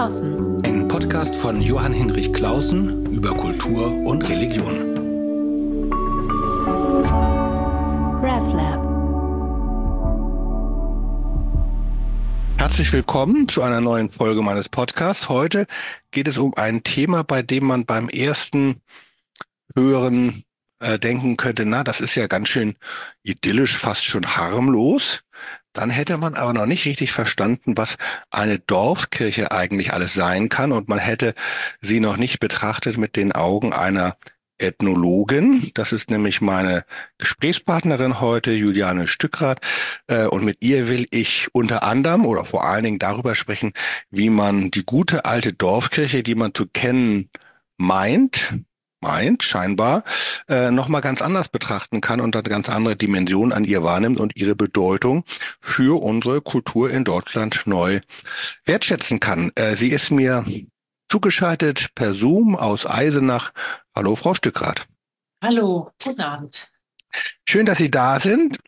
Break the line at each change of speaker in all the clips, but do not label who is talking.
Clausen.
Ein Podcast von Johann Hinrich Clausen über Kultur und Religion.
RevLab.
Herzlich willkommen zu einer neuen Folge meines Podcasts. Heute geht es um ein Thema, bei dem man beim ersten Hören denken könnte, na, das ist ja ganz schön idyllisch, fast schon harmlos. Dann hätte man aber noch nicht richtig verstanden, was eine Dorfkirche eigentlich alles sein kann, und man hätte sie noch nicht betrachtet mit den Augen einer Ethnologin. Das ist nämlich meine Gesprächspartnerin heute, Juliane Stückrath. Und mit ihr will ich unter anderem oder vor allen Dingen darüber sprechen, wie man die gute alte Dorfkirche, die man zu kennen meint scheinbar, nochmal ganz anders betrachten kann und eine ganz andere Dimension an ihr wahrnimmt und ihre Bedeutung für unsere Kultur in Deutschland neu wertschätzen kann. Sie ist mir zugeschaltet per Zoom aus Eisenach. Hallo, Frau Stückrath.
Hallo, guten Abend.
Schön, dass Sie da sind.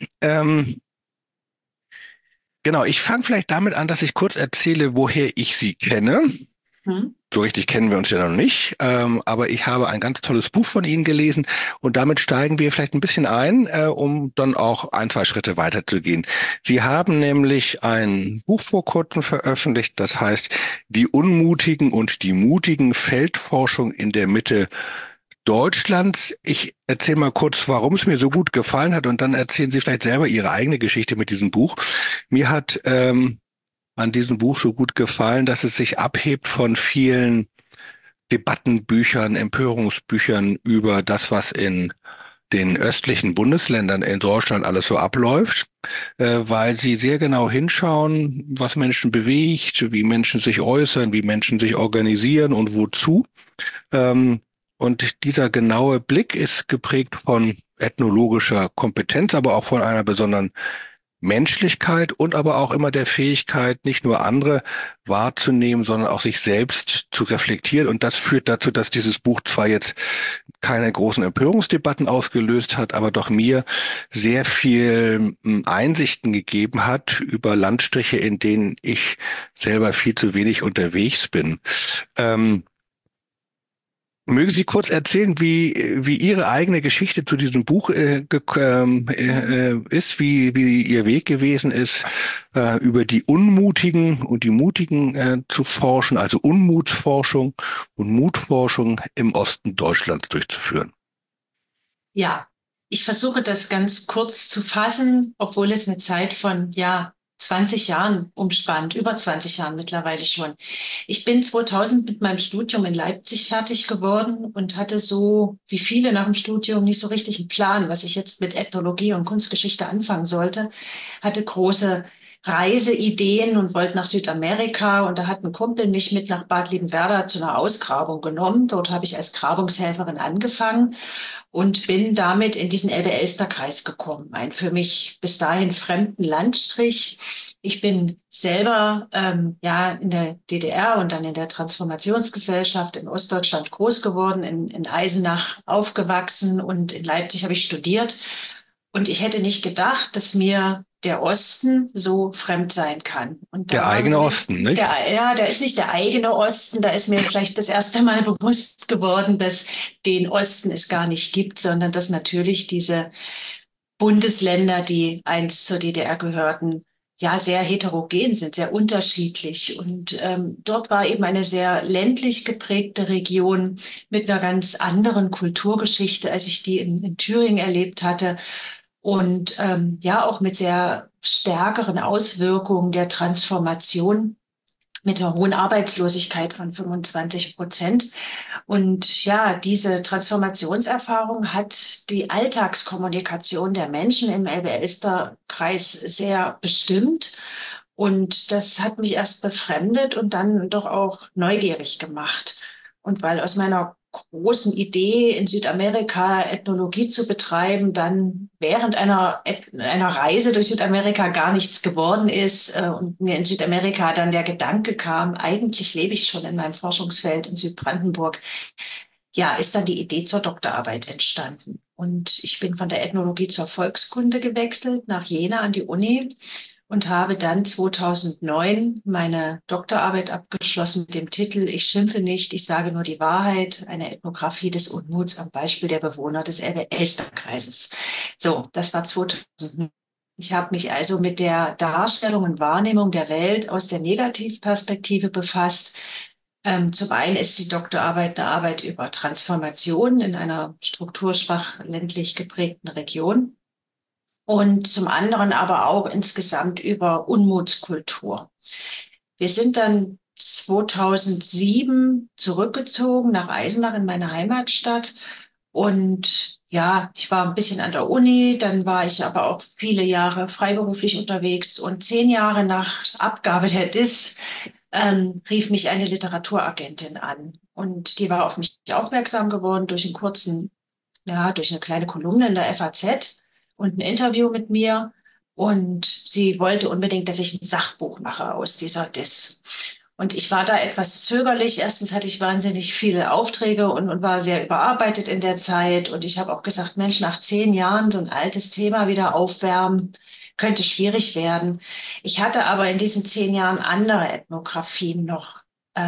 Genau, ich fange vielleicht damit an, dass ich kurz erzähle, woher ich Sie kenne. So richtig kennen wir uns ja noch nicht, aber ich habe ein ganz tolles Buch von Ihnen gelesen, und damit steigen wir vielleicht ein bisschen ein, um dann auch ein, zwei Schritte weiterzugehen. Sie haben nämlich ein Buch vor kurzem veröffentlicht, das heißt Die Unmutigen und die Mutigen, Feldforschung in der Mitte Deutschlands. Ich erzähle mal kurz, warum es mir so gut gefallen hat, und dann erzählen Sie vielleicht selber Ihre eigene Geschichte mit diesem Buch. Mir hat an diesem Buch so gut gefallen, dass es sich abhebt von vielen Debattenbüchern, Empörungsbüchern über das, was in den östlichen Bundesländern in Deutschland alles so abläuft, weil sie sehr genau hinschauen, was Menschen bewegt, wie Menschen sich äußern, wie Menschen sich organisieren und wozu. Und dieser genaue Blick ist geprägt von ethnologischer Kompetenz, aber auch von einer besonderen Menschlichkeit und aber auch immer der Fähigkeit, nicht nur andere wahrzunehmen, sondern auch sich selbst zu reflektieren. Und das führt dazu, dass dieses Buch zwar jetzt keine großen Empörungsdebatten ausgelöst hat, aber doch mir sehr viel Einsichten gegeben hat über Landstriche, in denen ich selber viel zu wenig unterwegs bin. Mögen Sie kurz erzählen, wie Ihre eigene Geschichte zu diesem Buch ist, wie Ihr Weg gewesen ist, über die Unmutigen und die Mutigen zu forschen, also Unmutsforschung und Mutforschung im Osten Deutschlands durchzuführen?
Ja, ich versuche das ganz kurz zu fassen, obwohl es eine Zeit von 20 Jahren umspannt, über 20 Jahren mittlerweile schon. Ich bin 2000 mit meinem Studium in Leipzig fertig geworden und hatte so, wie viele nach dem Studium, nicht so richtig einen Plan, was ich jetzt mit Ethnologie und Kunstgeschichte anfangen sollte. Hatte große Reiseideen und wollte nach Südamerika, und da hat ein Kumpel mich mit nach Bad Liebenwerda zu einer Ausgrabung genommen. Dort habe ich als Grabungshelferin angefangen und bin damit in diesen Elbe-Elster-Kreis gekommen, ein für mich bis dahin fremden Landstrich. Ich bin selber in der DDR und dann in der Transformationsgesellschaft in Ostdeutschland groß geworden, in Eisenach aufgewachsen, und in Leipzig habe ich studiert. Und ich hätte nicht gedacht, dass mir der Osten so fremd sein kann. Und
Der eigene Osten, nicht?
Der ist nicht der eigene Osten. Da ist mir vielleicht das erste Mal bewusst geworden, dass den Osten es gar nicht gibt, sondern dass natürlich diese Bundesländer, die einst zur DDR gehörten, ja sehr heterogen sind, sehr unterschiedlich. Und dort war eben eine sehr ländlich geprägte Region mit einer ganz anderen Kulturgeschichte, als ich die in Thüringen erlebt hatte. Und auch mit sehr stärkeren Auswirkungen der Transformation, mit einer hohen Arbeitslosigkeit von 25%. Und ja, diese Transformationserfahrung hat die Alltagskommunikation der Menschen im Elbe-Elster-Kreis sehr bestimmt. Und das hat mich erst befremdet und dann doch auch neugierig gemacht. Und weil aus meiner großen Idee, in Südamerika Ethnologie zu betreiben, dann während einer Reise durch Südamerika gar nichts geworden ist, und mir in Südamerika dann der Gedanke kam, eigentlich lebe ich schon in meinem Forschungsfeld in Südbrandenburg, ja, ist dann die Idee zur Doktorarbeit entstanden. Und ich bin von der Ethnologie zur Volkskunde gewechselt, nach Jena an die Uni, und habe dann 2009 meine Doktorarbeit abgeschlossen mit dem Titel Ich schimpfe nicht, ich sage nur die Wahrheit, eine Ethnographie des Unmuts am Beispiel der Bewohner des Elbe-Elster-Kreises. So, das war 2009. Ich habe mich also mit der Darstellung und Wahrnehmung der Welt aus der Negativperspektive befasst. Zum einen ist die Doktorarbeit eine Arbeit über Transformation in einer strukturschwach ländlich geprägten Region und zum anderen aber auch insgesamt über Unmutskultur. Wir sind dann 2007 zurückgezogen nach Eisenach in meine Heimatstadt. Und ja, ich war ein bisschen an der Uni, dann war ich aber auch viele Jahre freiberuflich unterwegs und 10 Jahre nach Abgabe der DIS rief mich eine Literaturagentin an. Und die war auf mich aufmerksam geworden durch einen kurzen, ja, durch eine kleine Kolumne in der FAZ und ein Interview mit mir. Und sie wollte unbedingt, dass ich ein Sachbuch mache aus dieser DIS. Und ich war da etwas zögerlich. Erstens hatte ich wahnsinnig viele Aufträge und war sehr überarbeitet in der Zeit. Und ich habe auch gesagt, Mensch, nach 10 Jahren so ein altes Thema wieder aufwärmen, könnte schwierig werden. Ich hatte aber in diesen 10 Jahren andere Ethnographien noch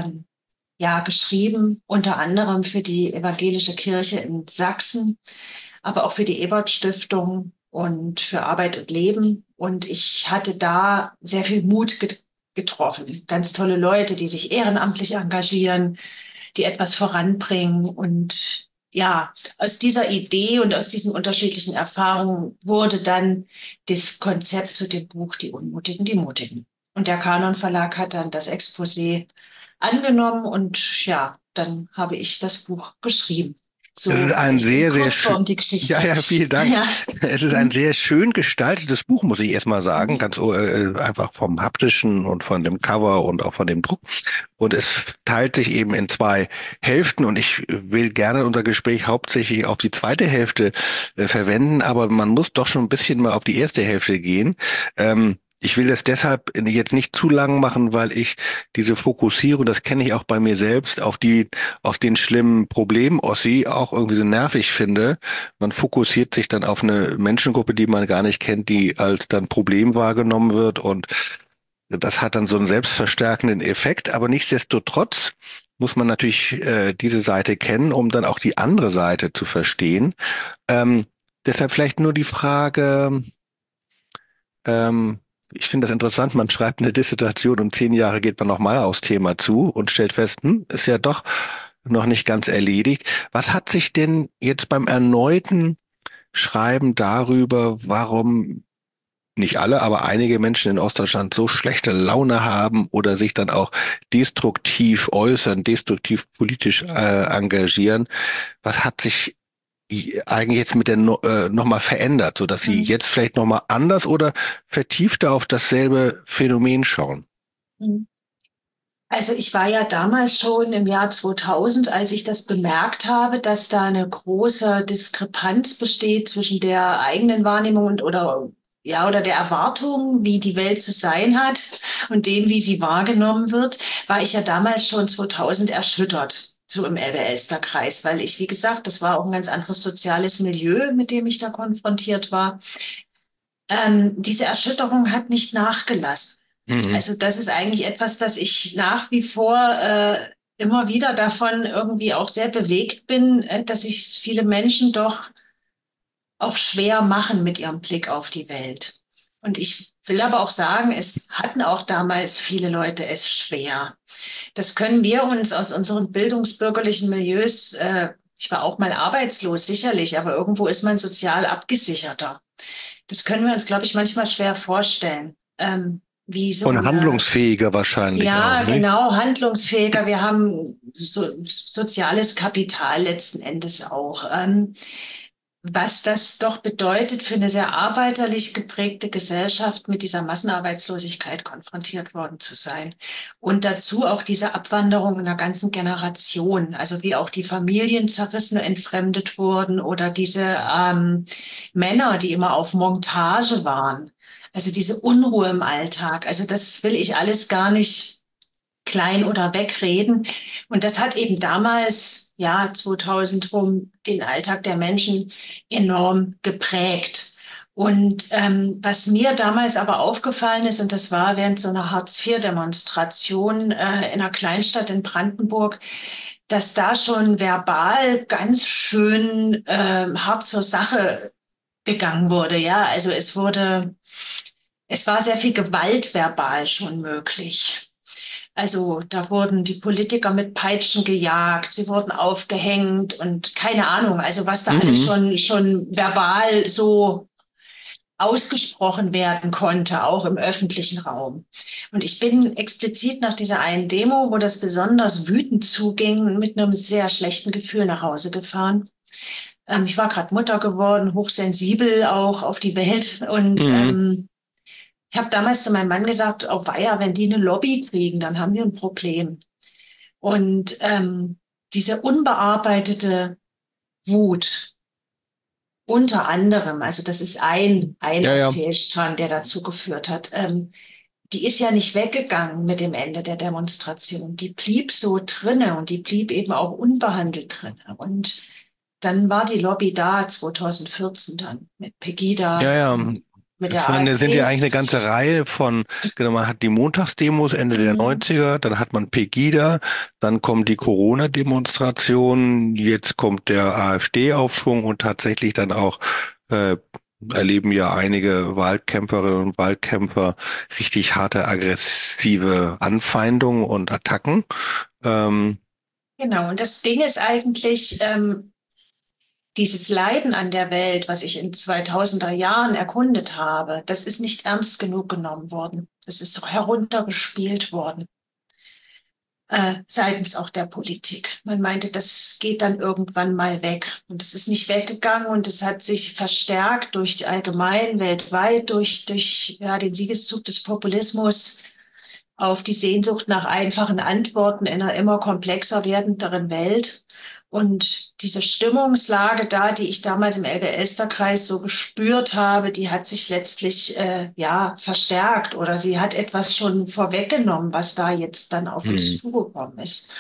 ja, geschrieben, unter anderem für die Evangelische Kirche in Sachsen, aber auch für die Ebert-Stiftung und für Arbeit und Leben. Und ich hatte da sehr viel Mut getroffen. Ganz tolle Leute, die sich ehrenamtlich engagieren, die etwas voranbringen. Und ja, aus dieser Idee und aus diesen unterschiedlichen Erfahrungen wurde dann das Konzept zu dem Buch Die Unmutigen, die Mutigen. Und der Kanon Verlag hat dann das Exposé angenommen und ja, dann habe ich das Buch geschrieben. So,
Das ist ein sehr, sehr schön.
die Geschichte.
Ja, vielen Dank.
Ja.
Es ist ein sehr schön gestaltetes Buch, muss ich erstmal sagen.
Mhm.
Ganz einfach vom haptischen und von dem Cover und auch von dem Druck. Und es teilt sich eben in zwei Hälften. Und ich will gerne unser Gespräch hauptsächlich auf die zweite Hälfte verwenden. Aber man muss doch schon ein bisschen mal auf die erste Hälfte gehen. Ich will das deshalb jetzt nicht zu lang machen, weil ich diese Fokussierung, das kenne ich auch bei mir selbst, auf den schlimmen Problem-Ossi auch irgendwie so nervig finde. Man fokussiert sich dann auf eine Menschengruppe, die man gar nicht kennt, die als dann Problem wahrgenommen wird, und das hat dann so einen selbstverstärkenden Effekt. Aber nichtsdestotrotz muss man natürlich diese Seite kennen, um dann auch die andere Seite zu verstehen. Deshalb vielleicht nur die Frage, ich finde das interessant, man schreibt eine Dissertation und 10 Jahre geht man nochmal aufs Thema zu und stellt fest, ist ja doch noch nicht ganz erledigt. Was hat sich denn jetzt beim erneuten Schreiben darüber, warum nicht alle, aber einige Menschen in Ostdeutschland so schlechte Laune haben oder sich dann auch destruktiv äußern, destruktiv politisch engagieren, was hat sich eigentlich jetzt mit der nochmal verändert, so dass Sie jetzt vielleicht nochmal anders oder vertiefter auf dasselbe Phänomen schauen?
Also ich war ja damals schon im Jahr 2000, als ich das bemerkt habe, dass da eine große Diskrepanz besteht zwischen der eigenen Wahrnehmung oder der Erwartung, wie die Welt zu sein hat und dem, wie sie wahrgenommen wird, war ich ja damals schon 2000 erschüttert. So im Elbe-Elster-Kreis, weil ich, wie gesagt, das war auch ein ganz anderes soziales Milieu, mit dem ich da konfrontiert war. Diese Erschütterung hat nicht nachgelassen. Also das ist eigentlich etwas, das ich nach wie vor immer wieder davon irgendwie auch sehr bewegt bin, dass sich viele Menschen doch auch schwer machen mit ihrem Blick auf die Welt. Und ich will aber auch sagen, es hatten auch damals viele Leute es schwer. Das können wir uns aus unseren bildungsbürgerlichen Milieus, ich war auch mal arbeitslos, sicherlich, aber irgendwo ist man sozial abgesicherter. Das können wir uns, glaube ich, manchmal schwer vorstellen. Wie so
Und handlungsfähiger wahrscheinlich
ja,
auch, ne?
genau, handlungsfähiger. Wir haben soziales Kapital letzten Endes auch. Was das doch bedeutet, für eine sehr arbeiterlich geprägte Gesellschaft mit dieser Massenarbeitslosigkeit konfrontiert worden zu sein. Und dazu auch diese Abwanderung einer ganzen Generation, also wie auch die Familien zerrissen, entfremdet wurden oder diese Männer, die immer auf Montage waren. Also diese Unruhe im Alltag. Also das will ich alles gar nicht klein oder wegreden. Und das hat eben damals, ja, 2000 rum, den Alltag der Menschen enorm geprägt. Und was mir damals aber aufgefallen ist, und das war während so einer Hartz-IV-Demonstration in einer Kleinstadt in Brandenburg, dass da schon verbal ganz schön hart zur Sache gegangen wurde. Ja, also es war sehr viel Gewalt verbal schon möglich. Also da wurden die Politiker mit Peitschen gejagt, sie wurden aufgehängt und keine Ahnung, also was da alles
Mhm.
schon verbal so ausgesprochen werden konnte, auch im öffentlichen Raum. Und ich bin explizit nach dieser einen Demo, wo das besonders wütend zuging, mit einem sehr schlechten Gefühl nach Hause gefahren. Ich war gerade Mutter geworden, hochsensibel auch auf die Welt und
Mhm.
ich habe damals zu meinem Mann gesagt, oh weia, wenn die eine Lobby kriegen, dann haben wir ein Problem. Und diese unbearbeitete Wut, unter anderem, also das ist ein
Ja, ja.
Erzählstrang, der dazu geführt hat, die ist ja nicht weggegangen mit dem Ende der Demonstration. Die blieb so drinne und die blieb eben auch unbehandelt drinne. Und dann war die Lobby da, 2014 dann mit
Ja,
Pegida,
ja.
mit
Es
der
sind ja
AfD.
eigentlich eine ganze Reihe von, genau, man hat die Montagsdemos Ende der
Mhm.
90er, dann hat man Pegida, dann kommen die Corona-Demonstrationen, jetzt kommt der AfD-Aufschwung und tatsächlich dann auch äh, erleben ja einige Wahlkämpferinnen und Wahlkämpfer richtig harte, aggressive Anfeindungen und Attacken. Ähm,
Genau, und das Ding ist eigentlich, dieses Leiden an der Welt, was ich in 2000er Jahren erkundet habe, das ist nicht ernst genug genommen worden. Das ist so heruntergespielt worden, seitens auch der Politik. Man meinte, das geht dann irgendwann mal weg. Und es ist nicht weggegangen und es hat sich verstärkt durch allgemein weltweit, durch ja, den Siegeszug des Populismus auf die Sehnsucht nach einfachen Antworten in einer immer komplexer werdenderen Welt. Und diese Stimmungslage da, die ich damals im Elbe-Elster-Kreis so gespürt habe, die hat sich letztlich ja verstärkt oder sie hat etwas schon vorweggenommen, was da jetzt dann auf uns
hm.
zugekommen ist.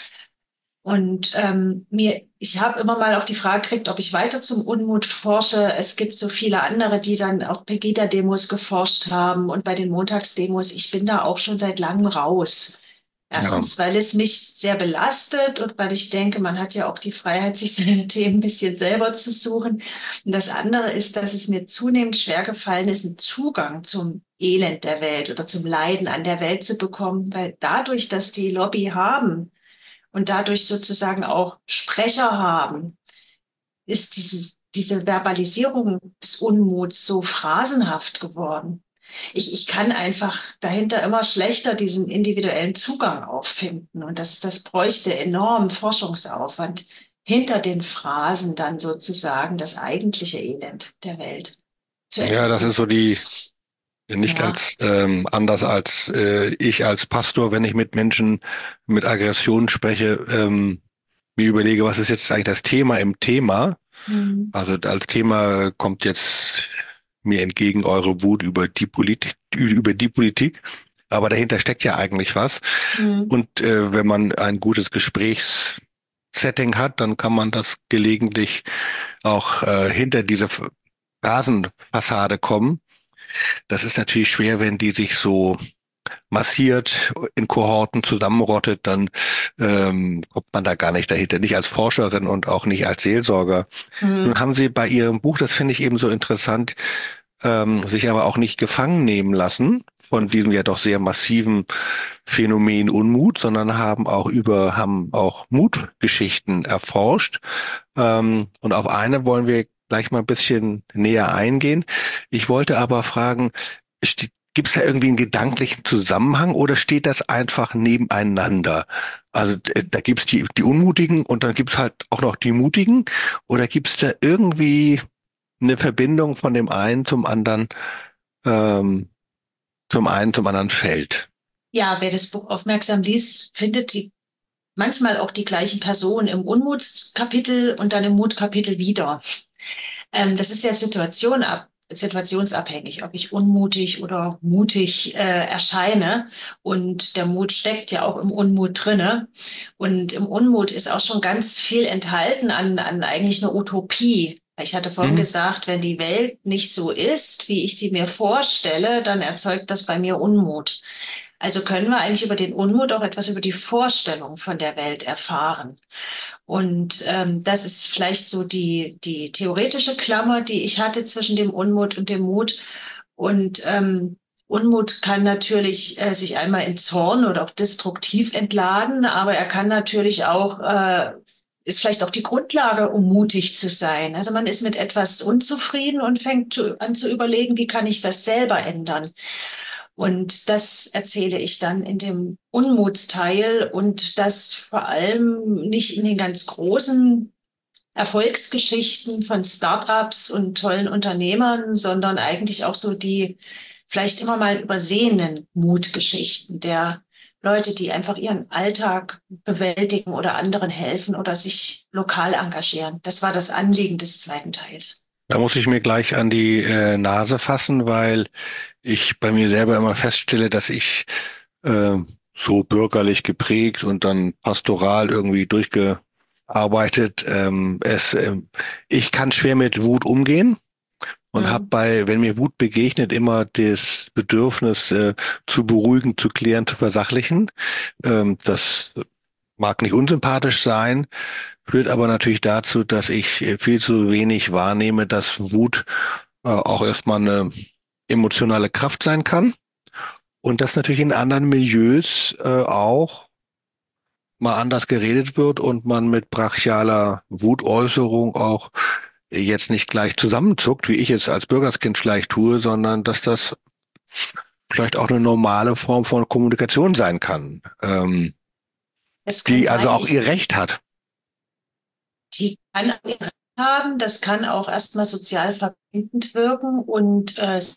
Und ich habe immer mal auch die Frage gekriegt, ob ich weiter zum Unmut forsche. Es gibt so viele andere, die dann auf Pegida-Demos geforscht haben und bei den Montagsdemos. Ich bin da auch schon seit langem raus.
Ja.
Erstens, weil es mich sehr belastet und weil ich denke, man hat ja auch die Freiheit, sich seine Themen ein bisschen selber zu suchen. Und das andere ist, dass es mir zunehmend schwer gefallen ist, einen Zugang zum Elend der Welt oder zum Leiden an der Welt zu bekommen, weil dadurch, dass die Lobby haben, und dadurch sozusagen auch Sprecher haben, ist diese Verbalisierung des Unmuts so phrasenhaft geworden. Ich kann einfach dahinter immer schlechter diesen individuellen Zugang auffinden. Und das bräuchte enormen Forschungsaufwand, hinter den Phrasen dann sozusagen das eigentliche Elend der Welt zu
Ja, das ist
entdecken.
so die nicht
Ja.
ganz anders als ich als Pastor, wenn ich mit Menschen mit Aggression spreche, mir überlege, was ist jetzt eigentlich das Thema im Thema?
Mhm.
Also als Thema kommt jetzt mir entgegen eure Wut über die Politik, aber dahinter steckt ja eigentlich was.
Mhm.
Und wenn man ein gutes Gesprächssetting hat, dann kann man das gelegentlich auch hinter diese Rasenfassade kommen. Das ist natürlich schwer, wenn die sich so massiert in Kohorten zusammenrottet, dann kommt man da gar nicht dahinter. Nicht als Forscherin und auch nicht als Seelsorger. Nun
Mhm.
haben Sie bei Ihrem Buch, das finde ich eben so interessant, sich aber auch nicht gefangen nehmen lassen von diesem ja doch sehr massiven Phänomen Unmut, sondern haben auch Mutgeschichten erforscht. Und auf eine wollen wir gleich mal ein bisschen näher eingehen. Ich wollte aber fragen, gibt es da irgendwie einen gedanklichen Zusammenhang oder steht das einfach nebeneinander? Also da gibt es die Unmutigen und dann gibt es halt auch noch die Mutigen oder gibt es da irgendwie eine Verbindung von dem einen ähm, zum anderen fällt?
Ja, wer das Buch aufmerksam liest, findet die manchmal auch die gleichen Personen im Unmutskapitel und dann im Mutkapitel wieder. Das ist ja situationsabhängig, ob ich unmutig oder mutig erscheine. Und der Mut steckt ja auch im Unmut drinne. Und im Unmut ist auch schon ganz viel enthalten an eigentlich einer Utopie. Ich hatte vorhin gesagt, wenn die Welt nicht so ist, wie ich sie mir vorstelle, dann erzeugt das bei mir Unmut. Also können wir eigentlich über den Unmut auch etwas über die Vorstellung von der Welt erfahren. Und das ist vielleicht so die theoretische Klammer, die ich hatte zwischen dem Unmut und dem Mut. Und Unmut kann natürlich sich einmal in Zorn oder auch destruktiv entladen, aber er kann natürlich auch, ist vielleicht auch die Grundlage, um mutig zu sein. Also man ist mit etwas unzufrieden und fängt an zu überlegen, wie kann ich das selber ändern? Und das erzähle ich dann in dem Unmutsteil und das vor allem nicht in den ganz großen Erfolgsgeschichten von Startups und tollen Unternehmern, sondern eigentlich auch so die vielleicht immer mal übersehenen Mutgeschichten der Leute, die einfach ihren Alltag bewältigen oder anderen helfen oder sich lokal engagieren. Das war das Anliegen des zweiten Teils.
Da muss ich mir gleich an die Nase fassen, weil ich bei mir selber immer feststelle, dass ich äh, so bürgerlich geprägt und dann pastoral irgendwie durchgearbeitet, ich kann schwer mit Wut umgehen und habe wenn mir Wut begegnet, immer das Bedürfnis zu beruhigen, zu klären, zu versachlichen. Das mag nicht unsympathisch sein, führt aber natürlich dazu, dass ich viel zu wenig wahrnehme, dass Wut auch erstmal eine emotionale Kraft sein kann und dass natürlich in anderen Milieus auch mal anders geredet wird und man mit brachialer Wutäußerung auch jetzt nicht gleich zusammenzuckt, wie ich es als Bürgerskind vielleicht tue, sondern dass das vielleicht auch eine normale Form von Kommunikation sein kann,
Es kann
die also
sein,
auch ihr Recht hat.
die kann auch ihr Recht haben, das kann auch erstmal sozial verbindend wirken und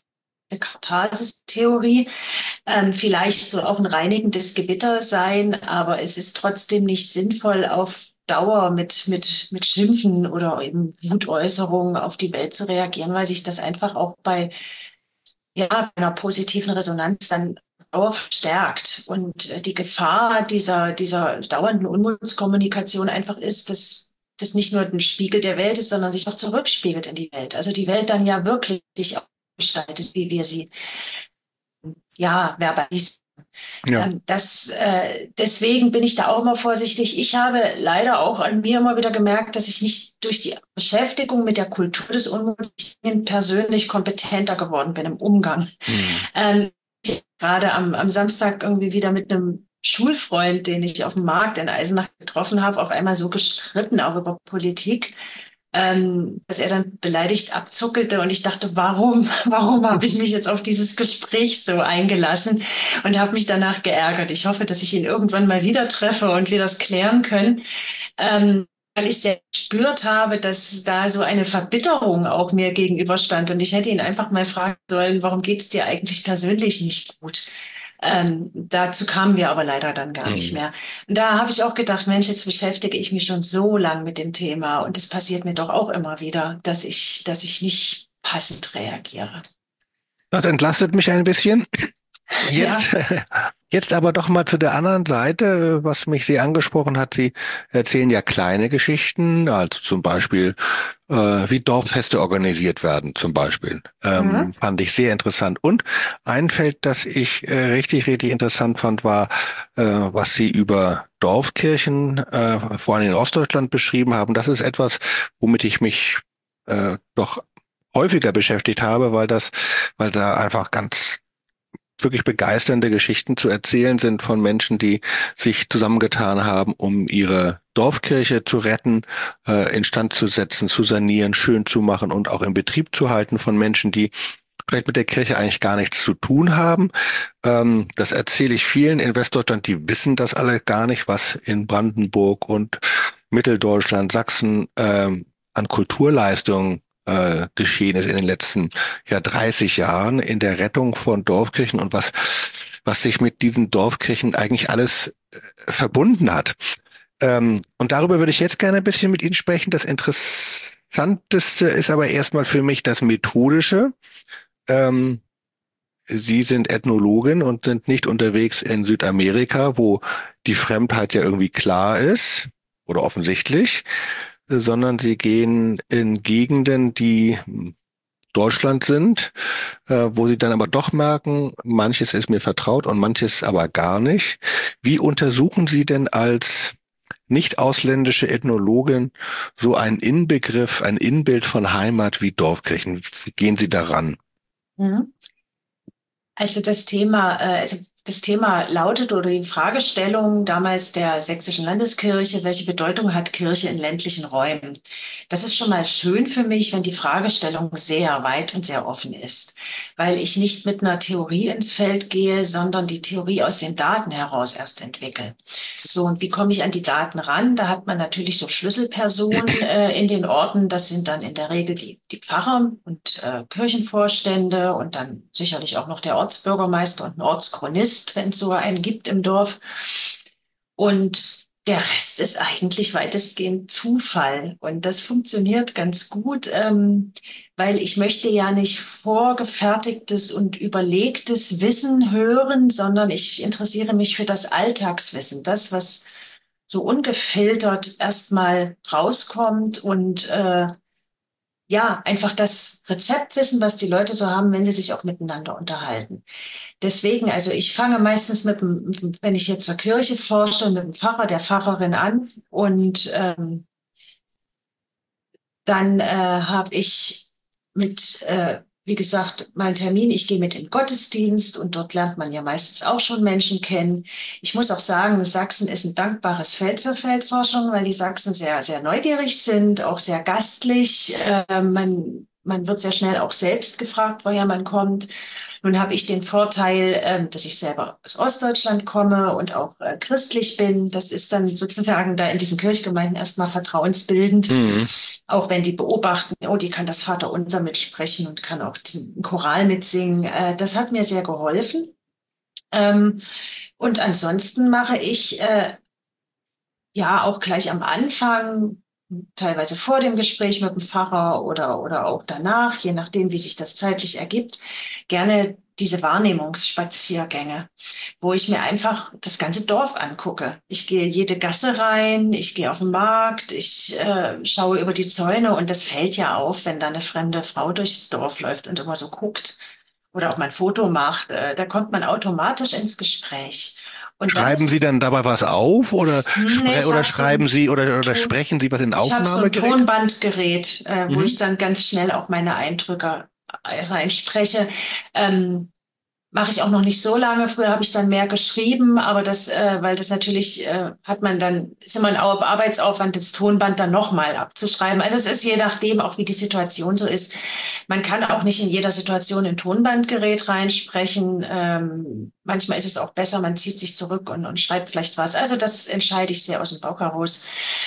Katharsis-Theorie vielleicht soll auch ein reinigendes Gewitter sein, aber es ist trotzdem nicht sinnvoll, auf Dauer mit Schimpfen oder eben Wutäußerungen auf die Welt zu reagieren, weil sich das einfach auch bei einer positiven Resonanz dann Dauer verstärkt. Und die Gefahr dieser dauernden Unmutskommunikation einfach ist, dass das nicht nur ein Spiegel der Welt ist, sondern sich auch zurückspiegelt in die Welt. Also die Welt dann ja wirklich sich auch gestaltet, wie wir sie verbalisieren.
Ja.
Deswegen bin ich da auch immer vorsichtig. Ich habe leider auch an mir immer wieder gemerkt, dass ich nicht durch die Beschäftigung mit der Kultur des Unmuts persönlich kompetenter geworden bin im Umgang. Gerade am Samstag irgendwie wieder mit einem Schulfreund, den ich auf dem Markt in Eisenach getroffen habe, auf einmal so gestritten, auch über Politik, dass er dann beleidigt abzuckelte und ich dachte, warum habe ich mich jetzt auf dieses Gespräch so eingelassen und habe mich danach geärgert. Ich hoffe, dass ich ihn irgendwann mal wieder treffe und wir das klären können, weil ich sehr gespürt habe, dass da so eine Verbitterung auch mir gegenüberstand und ich hätte ihn einfach mal fragen sollen, warum geht's dir eigentlich persönlich nicht gut? Dazu kamen wir aber leider dann gar nicht mehr. Und da habe ich auch gedacht, Mensch, jetzt beschäftige ich mich schon so lang mit dem Thema und es passiert mir doch auch immer wieder, dass ich nicht passend reagiere.
Das entlastet mich ein bisschen. Jetzt aber doch mal zu der anderen Seite, was mich sehr angesprochen hat. Sie erzählen ja kleine Geschichten, also zum Beispiel, wie Dorffeste organisiert werden, zum Beispiel. Fand ich sehr interessant. Und ein Feld, das ich richtig interessant fand, war, was Sie über Dorfkirchen, vor allem in Ostdeutschland beschrieben haben. Das ist etwas, womit ich mich doch häufiger beschäftigt habe, weil da einfach ganz wirklich begeisternde Geschichten zu erzählen sind von Menschen, die sich zusammengetan haben, um ihre Dorfkirche zu retten, instand zu setzen, zu sanieren, schön zu machen und auch in Betrieb zu halten, von Menschen, die vielleicht mit der Kirche eigentlich gar nichts zu tun haben. Das erzähle ich vielen in Westdeutschland, die wissen das alle gar nicht, was in Brandenburg und Mitteldeutschland, Sachsen an Kulturleistungen geschehen ist in den letzten 30 Jahren in der Rettung von Dorfkirchen und was sich mit diesen Dorfkirchen eigentlich alles verbunden hat. Und darüber würde ich jetzt gerne ein bisschen mit Ihnen sprechen. Das Interessanteste ist aber erstmal für mich das Methodische. Sie sind Ethnologin und sind nicht unterwegs in Südamerika, wo die Fremdheit ja irgendwie klar ist oder offensichtlich, sondern sie gehen in Gegenden, die Deutschland sind, wo sie dann aber doch merken, manches ist mir vertraut und manches aber gar nicht. Wie untersuchen Sie denn als nicht ausländische Ethnologin so einen Inbegriff, ein Inbild von Heimat wie Dorfkirchen? Wie gehen Sie daran?
Mhm. Also das Thema lautet oder die Fragestellung damals der Sächsischen Landeskirche, welche Bedeutung hat Kirche in ländlichen Räumen? Das ist schon mal schön für mich, wenn die Fragestellung sehr weit und sehr offen ist, weil ich nicht mit einer Theorie ins Feld gehe, sondern die Theorie aus den Daten heraus erst entwickle. So, und wie komme ich an die Daten ran? Da hat man natürlich so Schlüsselpersonen in den Orten. Das sind dann in der Regel die Pfarrer und Kirchenvorstände und dann sicherlich auch noch der Ortsbürgermeister und ein Ortschronist, wenn es so einen gibt im Dorf. Und der Rest ist eigentlich weitestgehend Zufall. Und das funktioniert ganz gut, weil ich möchte ja nicht vorgefertigtes und überlegtes Wissen hören, sondern ich interessiere mich für das Alltagswissen, das, was so ungefiltert erstmal rauskommt und ja, einfach das Rezeptwissen, was die Leute so haben, wenn sie sich auch miteinander unterhalten. Deswegen, also ich fange meistens wenn ich jetzt zur Kirche forsche, mit dem Pfarrer, der Pfarrerin an und dann habe ich wie gesagt, meinen Termin. Ich gehe mit in den Gottesdienst und dort lernt man ja meistens auch schon Menschen kennen. Ich muss auch sagen, Sachsen ist ein dankbares Feld für Feldforschung, weil die Sachsen sehr, sehr neugierig sind, auch sehr gastlich. Man wird sehr schnell auch selbst gefragt, woher man kommt. Nun habe ich den Vorteil, dass ich selber aus Ostdeutschland komme und auch christlich bin. Das ist dann sozusagen da in diesen Kirchgemeinden erstmal vertrauensbildend.
Mhm.
Auch wenn die beobachten, oh, die kann das Vaterunser mitsprechen und kann auch den Choral mitsingen. Das hat mir sehr geholfen. Und ansonsten mache ich ja auch gleich am Anfang, teilweise vor dem Gespräch mit dem Pfarrer oder auch danach, je nachdem, wie sich das zeitlich ergibt, gerne diese Wahrnehmungsspaziergänge, wo ich mir einfach das ganze Dorf angucke. Ich gehe jede Gasse rein, ich gehe auf den Markt, ich schaue über die Zäune und das fällt ja auf, wenn da eine fremde Frau durchs Dorf läuft und immer so guckt oder auch mal ein Foto macht. Da kommt man automatisch ins Gespräch. Und dann
Schreiben Sie
ist
dann dabei was auf oder,
Nee,
oder schreiben Sie oder sprechen Sie was in
Ich habe so ein
Aufnahmegerät?
Tonbandgerät, wo ich
Mhm.
dann ganz schnell auch meine Eindrücke reinspreche. Ähm, Mache ich auch noch nicht so lange. Früher habe ich dann mehr geschrieben, aber weil das natürlich hat man dann, ist immer ein Arbeitsaufwand, das Tonband dann nochmal abzuschreiben. Also es ist je nachdem, auch wie die Situation so ist. Man kann auch nicht in jeder Situation ein Tonbandgerät reinsprechen. Manchmal ist es auch besser, man zieht sich zurück und schreibt vielleicht was. Also das entscheide ich sehr aus dem Bauch heraus.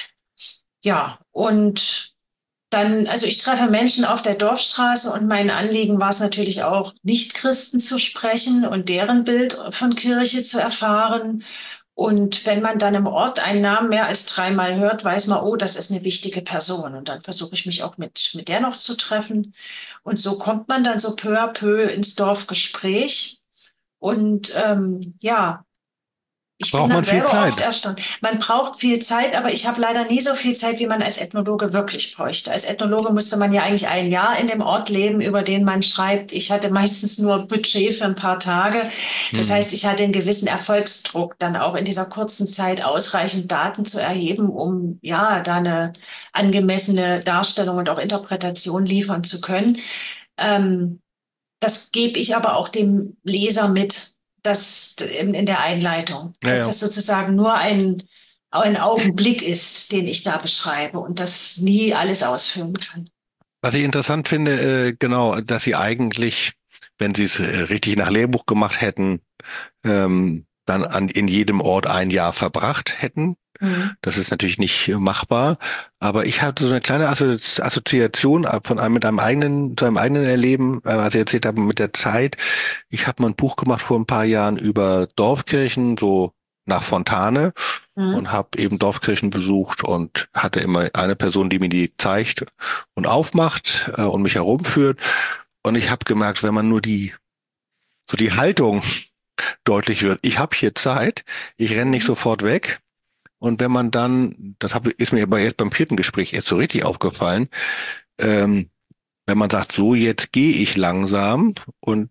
Ja, und dann, also ich treffe Menschen auf der Dorfstraße und mein Anliegen war es natürlich auch, Nichtchristen zu sprechen und deren Bild von Kirche zu erfahren. Und wenn man dann im Ort einen Namen mehr als dreimal hört, weiß man, oh, das ist eine wichtige Person. Und dann versuche ich mich auch mit der noch zu treffen. Und so kommt man dann so peu à peu ins Dorfgespräch. Und ja, ich bin
Braucht
dann
man viel
selber oft
Zeit?
erstaunt. Man braucht viel Zeit, aber ich habe leider nie so viel Zeit, wie man als Ethnologe wirklich bräuchte. Als Ethnologe musste man ja eigentlich ein Jahr in dem Ort leben, über den man schreibt. Ich hatte meistens nur Budget für ein paar Tage. Das
Mhm.
heißt, ich hatte einen gewissen Erfolgsdruck, dann auch in dieser kurzen Zeit ausreichend Daten zu erheben, um ja da eine angemessene Darstellung und auch Interpretation liefern zu können. Ähm, Das gebe ich aber auch dem Leser mit, in der Einleitung,
Ja,
dass
ja.
das sozusagen nur ein Augenblick ist, den ich da beschreibe und das nie alles ausfüllen kann.
Was ich interessant finde, genau, dass Sie eigentlich, wenn Sie es richtig nach Lehrbuch gemacht hätten, dann in jedem Ort ein Jahr verbracht hätten.
Mhm.
Das ist natürlich nicht machbar, aber ich hatte so eine kleine Assoziation mit einem eigenen, zu einem eigenen Erleben, als ich erzählt habe, mit der Zeit. Ich habe mal ein Buch gemacht vor ein paar Jahren über Dorfkirchen, so nach Fontane,
Mhm.
und habe eben Dorfkirchen besucht und hatte immer eine Person, die mir die zeigt und aufmacht und mich herumführt. Und ich habe gemerkt, wenn man nur die Haltung deutlich wird, ich habe hier Zeit, ich renne nicht
Mhm.
sofort weg. Und wenn man dann, ist mir aber erst beim vierten Gespräch erst so richtig aufgefallen, ähm, wenn man sagt, so jetzt gehe ich langsam und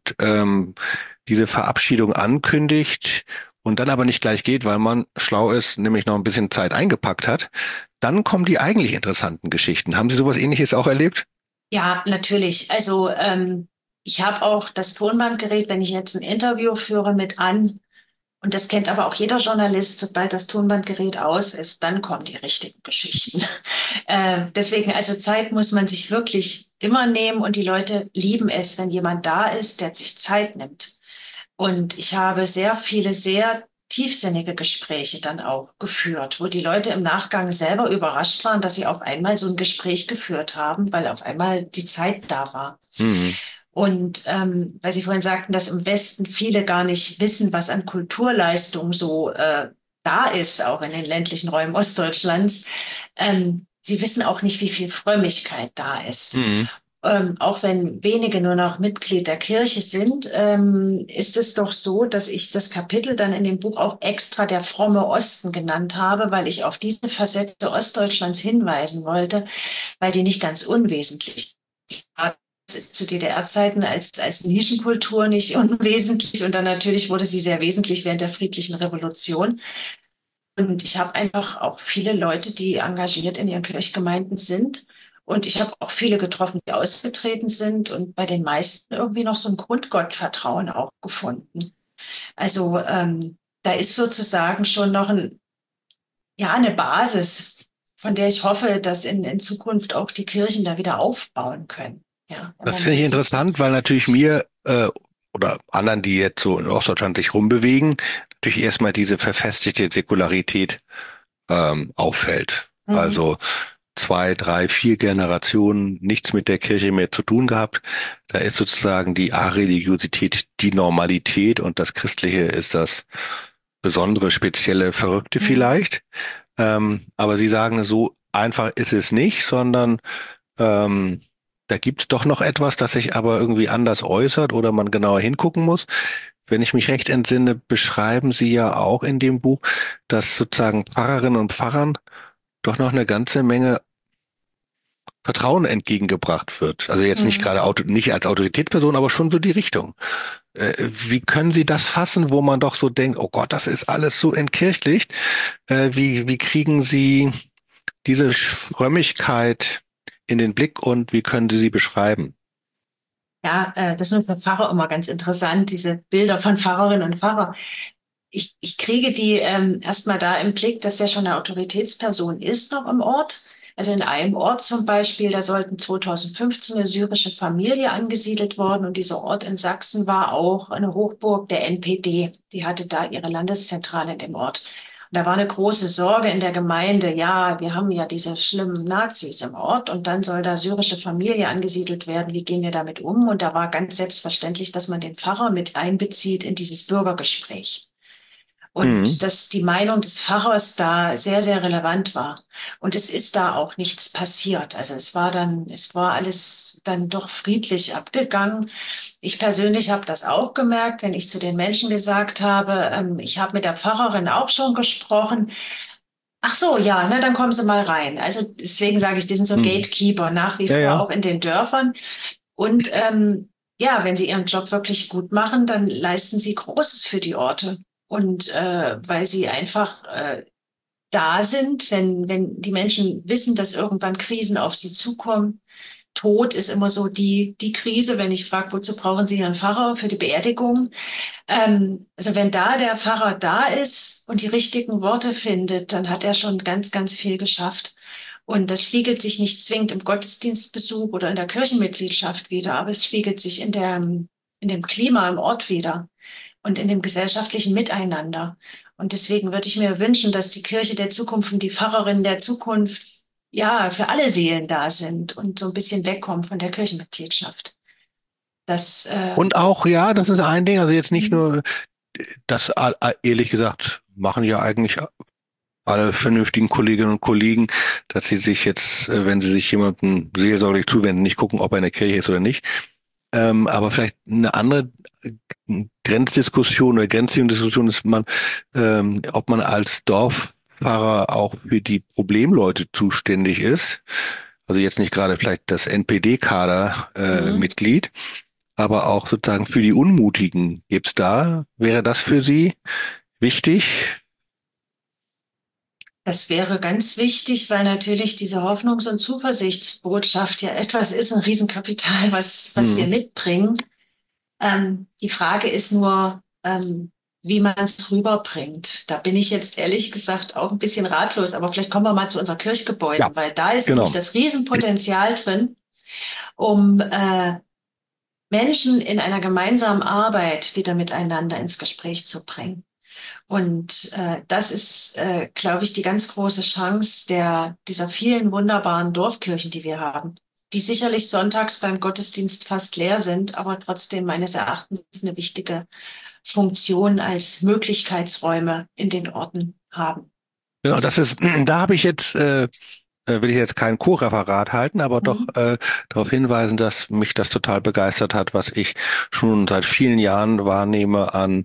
diese Verabschiedung ankündigt und dann aber nicht gleich geht, weil man schlau ist, nämlich noch ein bisschen Zeit eingepackt hat, dann kommen die eigentlich interessanten Geschichten. Haben Sie sowas Ähnliches auch erlebt?
Ja, natürlich. Also ich habe auch das Tonbandgerät, wenn ich jetzt ein Interview führe, mit an. Und das kennt aber auch jeder Journalist, sobald das Tonbandgerät aus ist, dann kommen die richtigen Geschichten. Deswegen, also Zeit muss man sich wirklich immer nehmen und die Leute lieben es, wenn jemand da ist, der sich Zeit nimmt. Und ich habe sehr viele, sehr tiefsinnige Gespräche dann auch geführt, wo die Leute im Nachgang selber überrascht waren, dass sie auf einmal so ein Gespräch geführt haben, weil auf einmal die Zeit da war.
Mhm.
Und weil Sie vorhin sagten, dass im Westen viele gar nicht wissen, was an Kulturleistung so da ist, auch in den ländlichen Räumen Ostdeutschlands. Sie wissen auch nicht, wie viel Frömmigkeit da ist.
Mhm.
Auch wenn wenige nur noch Mitglied der Kirche sind, ist es doch so, dass ich das Kapitel dann in dem Buch auch extra der fromme Osten genannt habe, weil ich auf diese Facette Ostdeutschlands hinweisen wollte, weil die nicht ganz unwesentlich war. Zu DDR-Zeiten als Nischenkultur nicht unwesentlich und dann natürlich wurde sie sehr wesentlich während der friedlichen Revolution. Und ich habe einfach auch viele Leute, die engagiert in ihren Kirchgemeinden sind. Und ich habe auch viele getroffen, die ausgetreten sind und bei den meisten irgendwie noch so ein Grundgottvertrauen auch gefunden. Also da ist sozusagen schon noch ja, eine Basis, von der ich hoffe, dass in Zukunft auch die Kirchen da wieder aufbauen können. Ja, wenn
Das
man
finde ich
jetzt so
interessant,
sieht.
weil natürlich mir oder anderen, die jetzt so in Ostdeutschland sich rumbewegen, natürlich erstmal diese verfestigte Säkularität auffällt.
Mhm.
Also 2, 3, 4 Generationen nichts mit der Kirche mehr zu tun gehabt. Da ist sozusagen die Areligiosität die Normalität und das Christliche ist das besondere, spezielle, Verrückte
Mhm.
vielleicht. Aber Sie sagen, so einfach ist es nicht, sondern ähm, da gibt es doch noch etwas, das sich aber irgendwie anders äußert oder man genauer hingucken muss. Wenn ich mich recht entsinne, beschreiben Sie ja auch in dem Buch, dass sozusagen Pfarrerinnen und Pfarrern doch noch eine ganze Menge Vertrauen entgegengebracht wird. Also jetzt nicht
Mhm.
gerade nicht als Autoritätsperson, aber schon so die Richtung. Wie können Sie das fassen, wo man doch so denkt, oh Gott, das ist alles so entkirchlicht? Wie kriegen Sie diese Frömmigkeit in den Blick und wie können Sie sie beschreiben?
Ja, das ist nur für Pfarrer immer ganz interessant, diese Bilder von Pfarrerinnen und Pfarrer. Ich kriege die erstmal da im Blick, dass der schon eine Autoritätsperson ist noch im Ort. Also in einem Ort zum Beispiel, da sollten 2015 eine syrische Familie angesiedelt worden und dieser Ort in Sachsen war auch eine Hochburg der NPD. Die hatte da ihre Landeszentrale in dem Ort. Und da war eine große Sorge in der Gemeinde, ja, wir haben ja diese schlimmen Nazis im Ort und dann soll da syrische Familie angesiedelt werden. Wie gehen wir damit um? Und da war ganz selbstverständlich, dass man den Pfarrer mit einbezieht in dieses Bürgergespräch. Und
Mhm.
dass die Meinung des Pfarrers da sehr, sehr relevant war. Und es ist da auch nichts passiert. Also es war alles dann doch friedlich abgegangen. Ich persönlich habe das auch gemerkt, wenn ich zu den Menschen gesagt habe, ich habe mit der Pfarrerin auch schon gesprochen. Ach so, ja, ne, dann kommen Sie mal rein. Also deswegen sage ich, die sind so
Mhm.
Gatekeeper nach wie
Ja,
vor
ja.
auch in den Dörfern. Und ja, wenn sie ihren Job wirklich gut machen, dann leisten sie Großes für die Orte. Und weil sie einfach da sind, wenn die Menschen wissen, dass irgendwann Krisen auf sie zukommen. Tod ist immer so die Krise, wenn ich frage, wozu brauchen Sie einen Pfarrer für die Beerdigung? Also wenn da der Pfarrer da ist und die richtigen Worte findet, dann hat er schon ganz, ganz viel geschafft. Und das spiegelt sich nicht zwingend im Gottesdienstbesuch oder in der Kirchenmitgliedschaft wider, aber es spiegelt sich in dem Klima im Ort wider und in dem gesellschaftlichen Miteinander. Und deswegen würde ich mir wünschen, dass die Kirche der Zukunft und die Pfarrerinnen der Zukunft ja für alle Seelen da sind und so ein bisschen wegkommen von der Kirchenmitgliedschaft. Das,
Und auch, ja, das ist ein Ding, also jetzt nicht nur, das ehrlich gesagt machen ja eigentlich alle vernünftigen Kolleginnen und Kollegen, dass sie sich jetzt, wenn sie sich jemandem seelsorglich zuwenden, nicht gucken, ob er in der Kirche ist oder nicht. Aber vielleicht eine andere Grenzdiskussion oder Grenzziehungsdiskussion ist ob man als Dorf Pfarrer auch für die Problemleute zuständig ist. Also jetzt nicht gerade vielleicht das NPD-Kader
Mhm.
Mitglied, aber auch sozusagen für die Unmutigen. Wäre das für Sie wichtig?
Das wäre ganz wichtig, weil natürlich diese Hoffnungs- und Zuversichtsbotschaft ja etwas ist, ein Riesenkapital, was wir
Hm.
mitbringen. Die Frage ist nur, wie man es rüberbringt. Da bin ich jetzt ehrlich gesagt auch ein bisschen ratlos, aber vielleicht kommen wir mal zu unseren
Ja,
Kirchgebäuden, weil da ist nämlich
genau.
das Riesenpotenzial drin, um Menschen in einer gemeinsamen Arbeit wieder miteinander ins Gespräch zu bringen. Und das ist, glaube ich, die ganz große Chance dieser vielen wunderbaren Dorfkirchen, die wir haben, die sicherlich sonntags beim Gottesdienst fast leer sind, aber trotzdem meines Erachtens eine wichtige Funktion als Möglichkeitsräume in den Orten haben.
Genau, da habe ich jetzt will ich jetzt kein Co-Referat halten, aber doch
Mhm.
darauf hinweisen, dass mich das total begeistert hat, was ich schon seit vielen Jahren wahrnehme an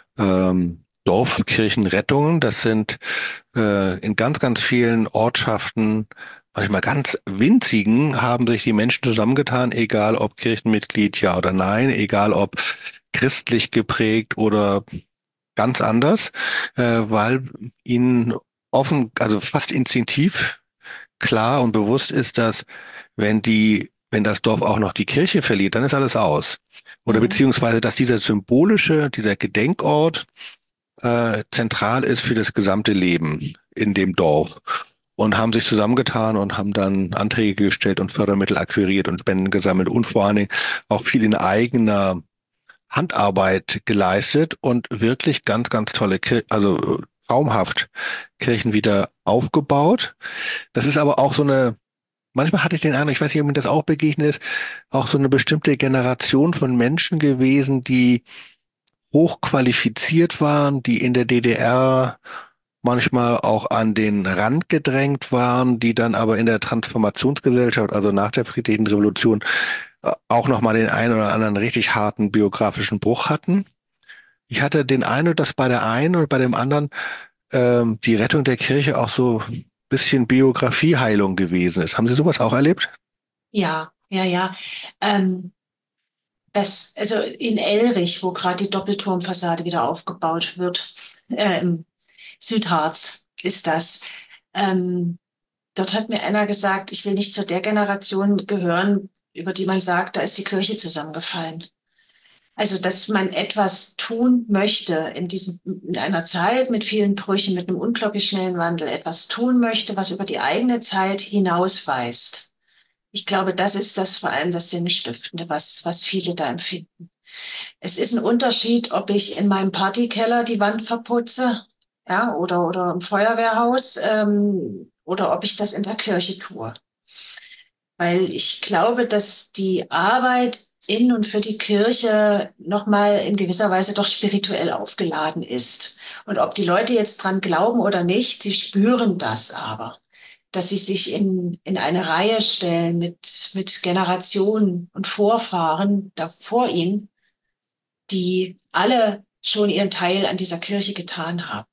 Dorfkirchenrettungen. Das sind in ganz, ganz vielen Ortschaften, manchmal ganz winzigen, haben sich die Menschen zusammengetan, egal ob Kirchenmitglied ja oder nein, egal ob christlich geprägt oder ganz anders, weil ihnen also fast instinktiv klar und bewusst ist, dass wenn das Dorf auch noch die Kirche verliert, dann ist alles aus. Oder
Mhm.
beziehungsweise, dass dieser Gedenkort zentral ist für das gesamte Leben in dem Dorf. Und haben sich zusammengetan und haben dann Anträge gestellt und Fördermittel akquiriert und Spenden gesammelt und vor allen Dingen auch viel in eigener Handarbeit geleistet und wirklich ganz, ganz tolle traumhaft Kirchen wieder aufgebaut. Das ist aber auch manchmal hatte ich den Eindruck, ich weiß nicht, ob mir das auch begegnet ist, auch so eine bestimmte Generation von Menschen gewesen, die hochqualifiziert waren, die in der DDR manchmal auch an den Rand gedrängt waren, die dann aber in der Transformationsgesellschaft, also nach der Friedlichen Revolution, auch nochmal den einen oder anderen richtig harten biografischen Bruch hatten. Ich hatte den Eindruck, dass bei der einen und bei dem anderen die Rettung der Kirche auch so ein bisschen Biografieheilung gewesen ist. Haben Sie sowas auch erlebt?
Ja, ja, ja. Ähm, also in Elrich, wo gerade die Doppelturmfassade wieder aufgebaut wird, im Südharz ist das. Ähm, Dort hat mir einer gesagt, ich will nicht zu der Generation gehören, über die man sagt, da ist die Kirche zusammengefallen. Also, dass man etwas tun möchte in einer Zeit mit vielen Brüchen, mit einem unglaublich schnellen Wandel, etwas tun möchte, was über die eigene Zeit hinausweist. Ich glaube, das ist das vor allem das Sinnstiftende, was viele da empfinden. Es ist ein Unterschied, ob ich in meinem Partykeller die Wand verputze, ja, oder im Feuerwehrhaus, oder ob ich das in der Kirche tue. Weil ich glaube, dass die Arbeit in und für die Kirche nochmal in gewisser Weise doch spirituell aufgeladen ist. Und ob die Leute jetzt dran glauben oder nicht, sie spüren das aber, dass sie sich in eine Reihe stellen mit Generationen und Vorfahren da vor ihnen, die alle schon ihren Teil an dieser Kirche getan haben.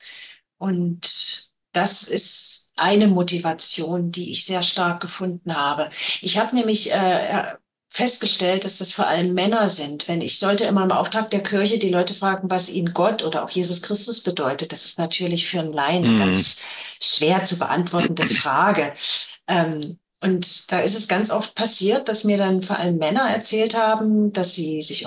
Und das ist eine Motivation, die ich sehr stark gefunden habe. Ich habe nämlich festgestellt, dass das vor allem Männer sind. Ich sollte immer im Auftrag der Kirche die Leute fragen, was ihnen Gott oder auch Jesus Christus bedeutet. Das ist natürlich für einen Laien eine
Hm.
ganz schwer zu beantwortende Frage. Und da ist es ganz oft passiert, dass mir dann vor allem Männer erzählt haben, dass sie sich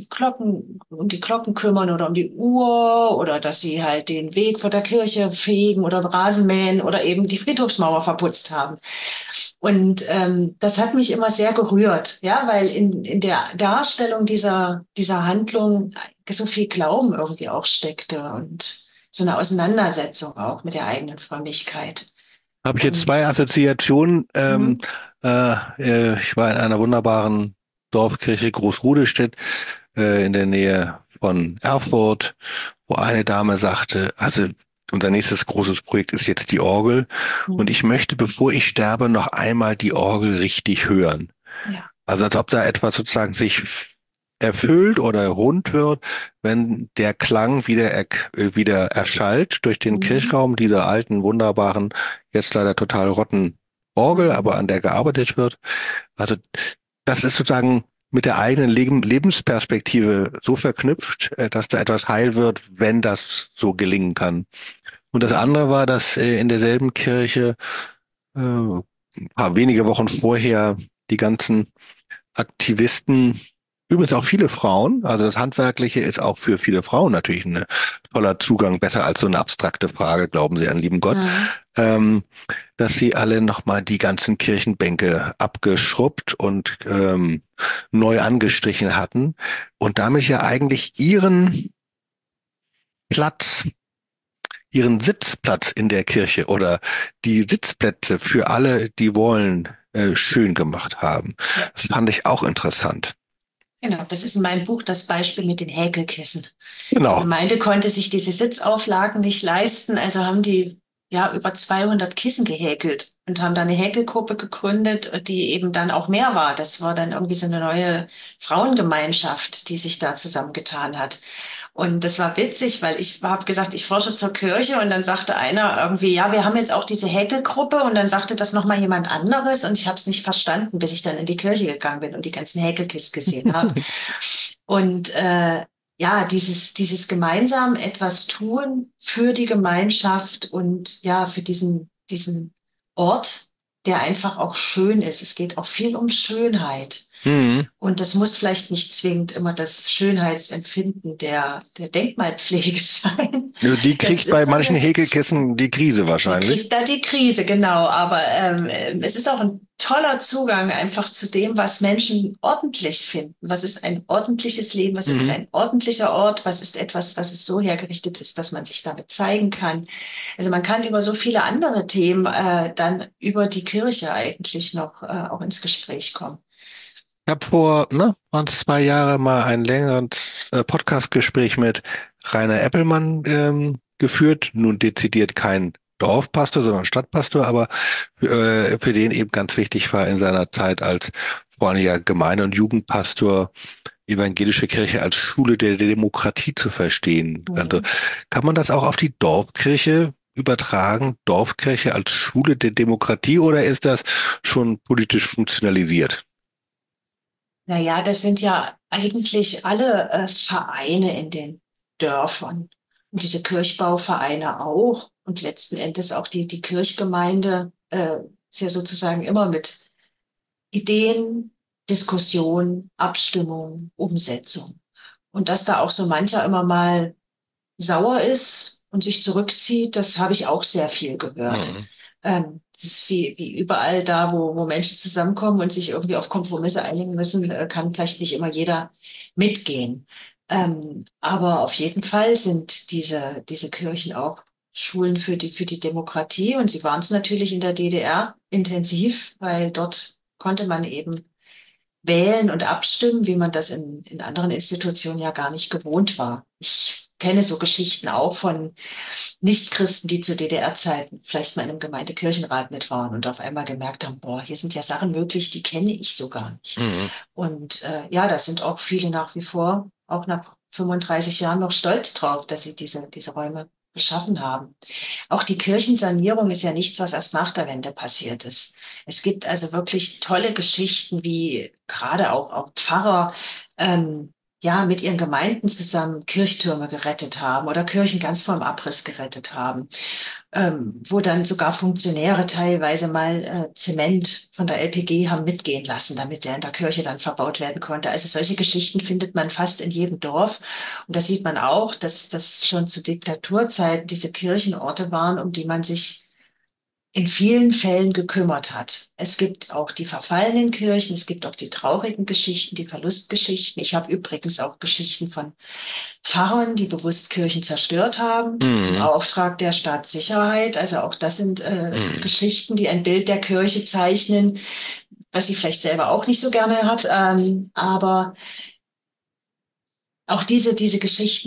um die Glocken kümmern oder um die Uhr oder dass sie halt den Weg vor der Kirche fegen oder Rasen mähen oder eben die Friedhofsmauer verputzt haben. Und das hat mich immer sehr gerührt, ja, weil in der Darstellung dieser Handlung so viel Glauben irgendwie auch steckte und so eine Auseinandersetzung auch mit der eigenen Frömmigkeit.
Habe ich jetzt zwei
Und
Assoziationen.
mhm.
Ich war in einer wunderbaren Dorfkirche Großrudelstedt in der Nähe von Erfurt, wo eine Dame sagte, also unser nächstes großes Projekt ist jetzt die Orgel und
Mhm.
ich möchte, bevor ich sterbe, noch einmal die Orgel richtig hören.
Ja.
Also als ob da etwas sozusagen sich erfüllt oder rund wird, wenn der Klang wieder erschallt durch den Kirchraum dieser alten, wunderbaren, jetzt leider total rotten Orgel, aber an der gearbeitet wird. Also das ist sozusagen mit der eigenen Lebensperspektive so verknüpft, dass da etwas heil wird, wenn das so gelingen kann. Und das andere war, dass in derselben Kirche ein paar wenige Wochen vorher die ganzen Aktivisten, übrigens auch viele Frauen, also das Handwerkliche ist auch für viele Frauen natürlich ein toller Zugang, besser als so eine abstrakte Frage, glauben Sie an lieben Gott, dass sie alle nochmal die ganzen Kirchenbänke abgeschrubbt und neu angestrichen hatten und damit ja eigentlich Platz ihren Sitzplatz in der Kirche oder die Sitzplätze für alle, die wollen, schön gemacht haben.
Ja.
Das fand ich auch interessant.
Genau, das ist in meinem Buch das Beispiel mit den Häkelkissen.
Genau.
Die Gemeinde konnte sich diese Sitzauflagen nicht leisten, also haben die über 200 Kissen gehäkelt und haben da eine Häkelgruppe gegründet, die eben dann auch mehr war. Das war dann irgendwie so eine neue Frauengemeinschaft, die sich da zusammengetan hat. Und das war witzig, weil ich habe gesagt, ich forsche zur Kirche und dann sagte einer irgendwie, ja, wir haben jetzt auch diese Häkelgruppe und dann sagte das nochmal jemand anderes und ich habe es nicht verstanden, bis ich dann in die Kirche gegangen bin und die ganzen Häkelkisten gesehen habe. Und dieses gemeinsam etwas tun für die Gemeinschaft und ja, für diesen Ort, der einfach auch schön ist. Es geht auch viel um Schönheit. Und das muss vielleicht nicht zwingend immer das Schönheitsempfinden der Denkmalpflege sein.
Die kriegt bei manchen Häkelkissen die Krise wahrscheinlich.
Die kriegt da die Krise, genau. Aber es ist auch ein toller Zugang einfach zu dem, was Menschen ordentlich finden. Was ist ein ordentliches Leben? Was ist ein ordentlicher Ort? Was ist etwas, was es so hergerichtet ist, dass man sich damit zeigen kann? Also man kann über so viele andere Themen dann über die Kirche eigentlich noch auch ins Gespräch kommen.
Ich habe waren es 2 Jahre mal ein längeres Podcast-Gespräch mit Rainer Eppelmann geführt. Nun dezidiert kein Dorfpastor, sondern Stadtpastor, aber für den eben ganz wichtig war in seiner Zeit als vorrangiger Gemeinde- und Jugendpastor evangelische Kirche als Schule der Demokratie zu verstehen. Also, kann man das auch auf die Dorfkirche übertragen? Dorfkirche als Schule der Demokratie oder ist das schon politisch funktionalisiert?
Naja, das sind ja eigentlich alle Vereine in den Dörfern und diese Kirchbauvereine auch und letzten Endes auch die Kirchgemeinde ist ja sozusagen immer mit Ideen, Diskussion, Abstimmung, Umsetzung. Und dass da auch so mancher immer mal sauer ist und sich zurückzieht, das habe ich auch sehr viel gehört. Das ist wie überall da, wo Menschen zusammenkommen und sich irgendwie auf Kompromisse einigen müssen, kann vielleicht nicht immer jeder mitgehen. Aber auf jeden Fall sind diese Kirchen auch Schulen für die Demokratie und sie waren es natürlich in der DDR intensiv, weil dort konnte man eben wählen und abstimmen, wie man das in anderen Institutionen ja gar nicht gewohnt war. Ich kenne so Geschichten auch von Nichtchristen, die zu DDR-Zeiten vielleicht mal in einem Gemeindekirchenrat mit waren und auf einmal gemerkt haben, boah, hier sind ja Sachen möglich, die kenne ich so gar nicht. Und da sind auch viele nach wie vor, auch nach 35 Jahren noch stolz drauf, dass sie diese Räume geschaffen haben. Auch die Kirchensanierung ist ja nichts, was erst nach der Wende passiert ist. Es gibt also wirklich tolle Geschichten, wie gerade auch Pfarrer mit ihren Gemeinden zusammen Kirchtürme gerettet haben oder Kirchen ganz vom Abriss gerettet haben, wo dann sogar Funktionäre teilweise mal Zement von der LPG haben mitgehen lassen, damit der in der Kirche dann verbaut werden konnte. Also solche Geschichten findet man fast in jedem Dorf. Und da sieht man auch, dass das schon zu Diktaturzeiten diese Kirchenorte waren, um die man sich in vielen Fällen gekümmert hat. Es gibt auch die verfallenen Kirchen, es gibt auch die traurigen Geschichten, die Verlustgeschichten. Ich habe übrigens auch Geschichten von Pfarrern, die bewusst Kirchen zerstört haben, im Auftrag der Staatssicherheit. Also auch das sind Geschichten, die ein Bild der Kirche zeichnen, was sie vielleicht selber auch nicht so gerne hat. Aber auch diese Geschichten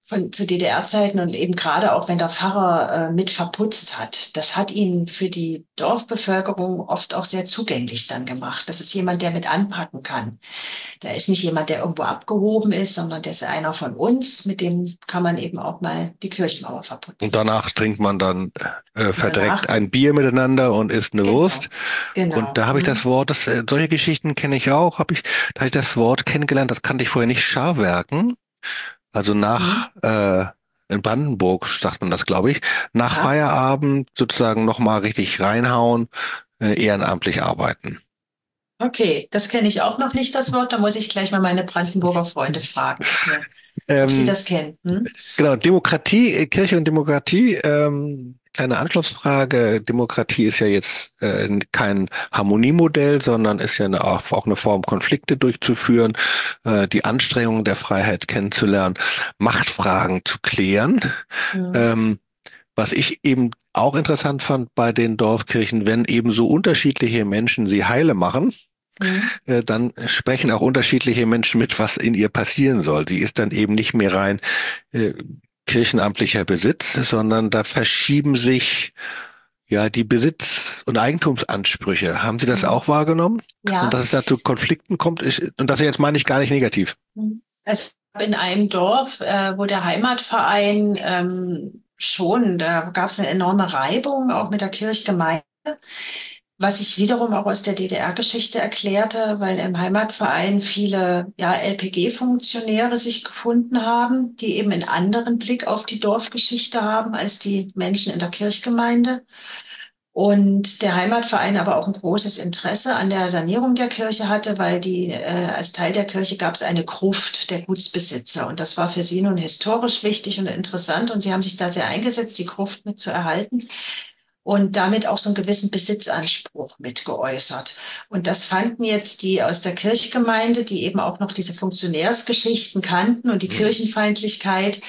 zu DDR-Zeiten und eben gerade auch, wenn der Pfarrer mit verputzt hat, das hat ihn für die Dorfbevölkerung oft auch sehr zugänglich dann gemacht. Das ist jemand, der mit anpacken kann. Da ist nicht jemand, der irgendwo abgehoben ist, sondern der ist einer von uns, mit dem kann man eben auch mal die Kirchenmauer
Und
verputzen.
danach trinkt man dann
Und
verdreckt
danach,
ein Bier miteinander und isst eine
genau,
Wurst. Und
genau.
da habe ich das
Hm.
Wort, solche Geschichten kenne ich auch, da habe ich das Wort kennengelernt, das kannte ich vorher nicht, Scharwerken. Also
Hm.
in Brandenburg sagt man das, glaube ich, nach
Aha.
Feierabend sozusagen nochmal richtig reinhauen, ehrenamtlich arbeiten.
Okay, das kenne ich auch noch nicht, das Wort. Da muss ich gleich mal meine Brandenburger Freunde fragen, ob sie
Ähm,
das kennen. Hm?
genau, Demokratie, Kirche und Demokratie, kleine Anschlussfrage. Demokratie ist ja jetzt kein Harmoniemodell, sondern ist ja auch eine Form, Konflikte durchzuführen, die Anstrengungen der Freiheit kennenzulernen, Machtfragen zu klären.
Hm.
Ähm, Was ich eben auch interessant fand bei den Dorfkirchen, wenn eben so unterschiedliche Menschen sie heile machen,
Hm.
dann sprechen auch unterschiedliche Menschen mit, was in ihr passieren soll. Sie ist dann eben nicht mehr rein äh, kirchenamtlicher Besitz, sondern da verschieben sich ja die Besitz- und Eigentumsansprüche. Haben Sie das
Hm.
auch wahrgenommen? Und
Ja.
dass es da zu Konflikten kommt, und das jetzt meine ich gar nicht negativ.
Es gab in einem Dorf, wo der Heimatverein schon, da gab es eine enorme Reibung, auch mit der Kirchgemeinde, was sich wiederum auch aus der DDR-Geschichte erklärte, weil im Heimatverein viele ja, LPG-Funktionäre sich gefunden haben, die eben einen anderen Blick auf die Dorfgeschichte haben als die Menschen in der Kirchgemeinde. Und der Heimatverein aber auch ein großes Interesse an der Sanierung der Kirche hatte, weil als Teil der Kirche gab es eine Gruft der Gutsbesitzer. Und das war für sie nun historisch wichtig und interessant. Und sie haben sich da sehr eingesetzt, die Gruft mit zu erhalten und damit auch so einen gewissen Besitzanspruch mit geäußert. Und das fanden jetzt die aus der Kirchgemeinde, die eben auch noch diese Funktionärsgeschichten kannten und die
Hm.
Kirchenfeindlichkeit,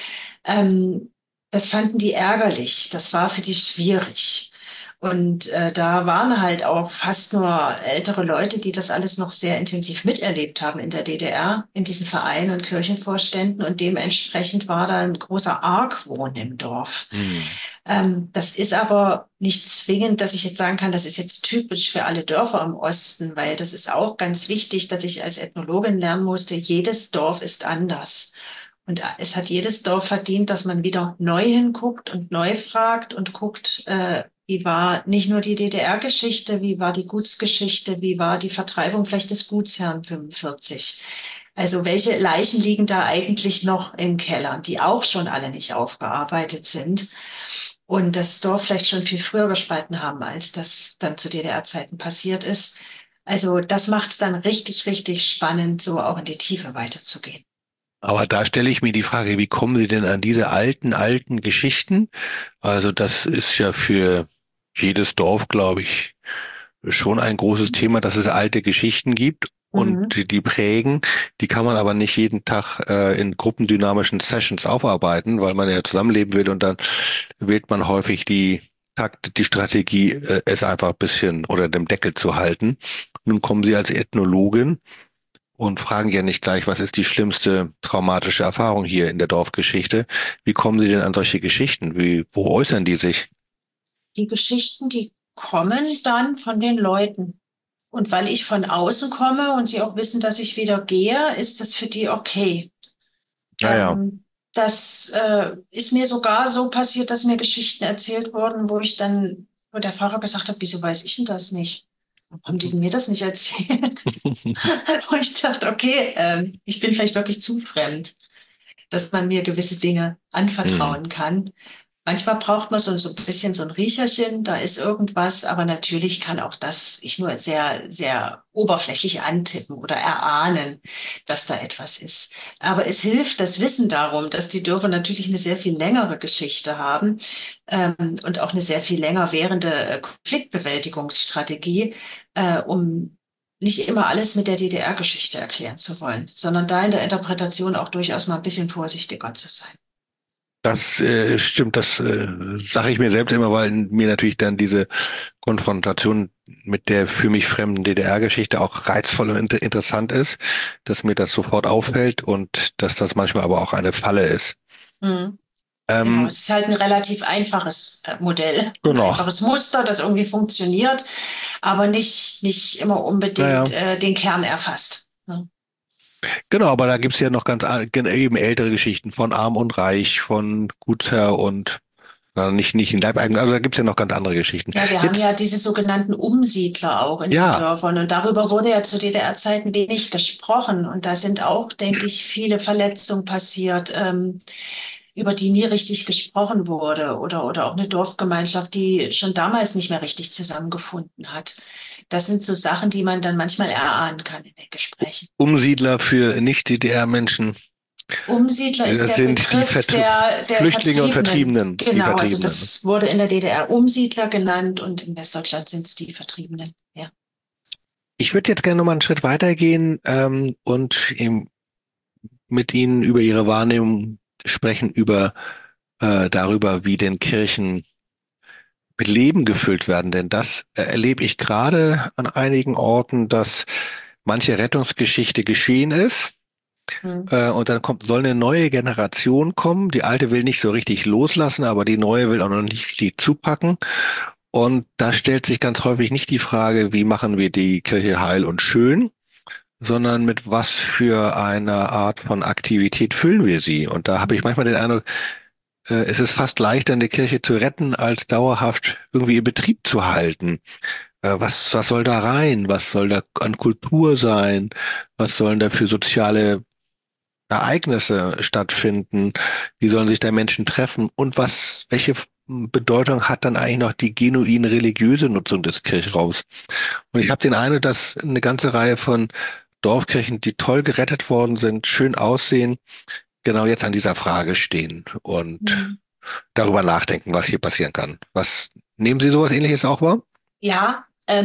ähm, das fanden die ärgerlich. Das war für die schwierig. Und da waren halt auch fast nur ältere Leute, die das alles noch sehr intensiv miterlebt haben in der DDR, in diesen Vereinen und Kirchenvorständen. Und dementsprechend war da ein großer Argwohn im Dorf.
Hm.
Das ist aber nicht zwingend, dass ich jetzt sagen kann, das ist jetzt typisch für alle Dörfer im Osten, weil das ist auch ganz wichtig, dass ich als Ethnologin lernen musste, jedes Dorf ist anders. Und es hat jedes Dorf verdient, dass man wieder neu hinguckt und neu fragt und guckt, wie war nicht nur die DDR-Geschichte, wie war die Gutsgeschichte, wie war die Vertreibung vielleicht des Gutsherrn 45. Also welche Leichen liegen da eigentlich noch im Keller, die auch schon alle nicht aufgearbeitet sind und das Dorf vielleicht schon viel früher gespalten haben, als das dann zu DDR-Zeiten passiert ist. Also das macht es dann richtig, richtig spannend, so auch in die Tiefe weiterzugehen.
Aber da stelle ich mir die Frage, wie kommen Sie denn an diese alten Geschichten? Also das ist ja für jedes Dorf, glaube ich, schon ein großes Thema, dass es alte Geschichten gibt und
Mhm.
die prägen. Die kann man aber nicht jeden Tag in gruppendynamischen Sessions aufarbeiten, weil man ja zusammenleben will und dann wählt man häufig die Strategie, es einfach ein bisschen unter dem Deckel zu halten. Nun kommen Sie als Ethnologin und fragen ja nicht gleich, was ist die schlimmste traumatische Erfahrung hier in der Dorfgeschichte? Wie kommen Sie denn an solche Geschichten? Wo äußern die sich?
Die Geschichten, die kommen dann von den Leuten. Und weil ich von außen komme und sie auch wissen, dass ich wieder gehe, ist das für die okay.
Ja, ja.
Das ist mir sogar so passiert, dass mir Geschichten erzählt wurden, wo der Pfarrer gesagt hat, wieso weiß ich denn das nicht? Warum haben die denn mir das nicht erzählt? Wo ich dachte, okay, ich bin vielleicht wirklich zu fremd, dass man mir gewisse Dinge
Hm.
anvertrauen kann. Manchmal braucht man so ein bisschen so ein Riecherchen, da ist irgendwas, aber natürlich kann auch das ich nur sehr, sehr oberflächlich antippen oder erahnen, dass da etwas ist. Aber es hilft das Wissen darum, dass die Dörfer natürlich eine sehr viel längere Geschichte haben und auch eine sehr viel länger währende Konfliktbewältigungsstrategie, um nicht immer alles mit der DDR-Geschichte erklären zu wollen, sondern da in der Interpretation auch durchaus mal ein bisschen vorsichtiger zu sein.
Das stimmt, das sage ich mir selbst immer, weil mir natürlich dann diese Konfrontation mit der für mich fremden DDR-Geschichte auch reizvoll und interessant ist, dass mir das sofort auffällt und dass das manchmal aber auch eine Falle ist.
Mhm. Genau,
Ähm,
es ist halt ein relativ einfaches Modell, ein
genau.
einfaches Muster, das irgendwie funktioniert, aber nicht immer unbedingt
Naja,
den Kern erfasst. Ne?
genau, aber da gibt's ja noch eben ältere Geschichten von Arm und Reich, von Gutsherr und nicht in Leibeigenen, also da gibt's ja noch ganz andere Geschichten.
Ja, wir haben ja
Jetzt,
diese sogenannten Umsiedler auch in den
ja,
Dörfern und darüber wurde ja zu DDR-Zeiten wenig gesprochen und da sind auch, denke ich, viele Verletzungen passiert, über die nie richtig gesprochen wurde oder auch eine Dorfgemeinschaft, die schon damals nicht mehr richtig zusammengefunden hat. Das sind so Sachen, die man dann manchmal erahnen kann in den Gesprächen.
Umsiedler für Nicht-DDR-Menschen.
Umsiedler ist
Das
der
sind die
Begriff der
Flüchtlinge und
Vertriebenen.
Vertriebenen, die
Genau, also
Vertriebenen.
das wurde in der DDR Umsiedler genannt und in Westdeutschland sind es die Vertriebenen. Ja.
Ich würde jetzt gerne noch mal einen Schritt weitergehen und eben mit Ihnen über Ihre Wahrnehmung sprechen, darüber, wie denn Kirchen mit Leben gefüllt werden. Denn das erlebe ich gerade an einigen Orten, dass manche Rettungsgeschichte geschehen ist.
Hm.
Und dann soll eine neue Generation kommen. Die alte will nicht so richtig loslassen, aber die neue will auch noch nicht richtig zupacken. Und da stellt sich ganz häufig nicht die Frage, wie machen wir die Kirche heil und schön, sondern mit was für einer Art von Aktivität füllen wir sie. Und da habe ich manchmal den Eindruck, es ist fast leichter, eine Kirche zu retten, als dauerhaft irgendwie in Betrieb zu halten. Was soll da rein? Was soll da an Kultur sein? Was sollen da für soziale Ereignisse stattfinden? Wie sollen sich da Menschen treffen? Und welche Bedeutung hat dann eigentlich noch die genuin religiöse Nutzung des Kirchraums? Und ich habe den Eindruck, dass eine ganze Reihe von Dorfkirchen, die toll gerettet worden sind, schön aussehen, genau jetzt an dieser Frage stehen und
Hm.
darüber nachdenken, was hier passieren kann. Nehmen Sie sowas Ähnliches auch wahr?
Ja,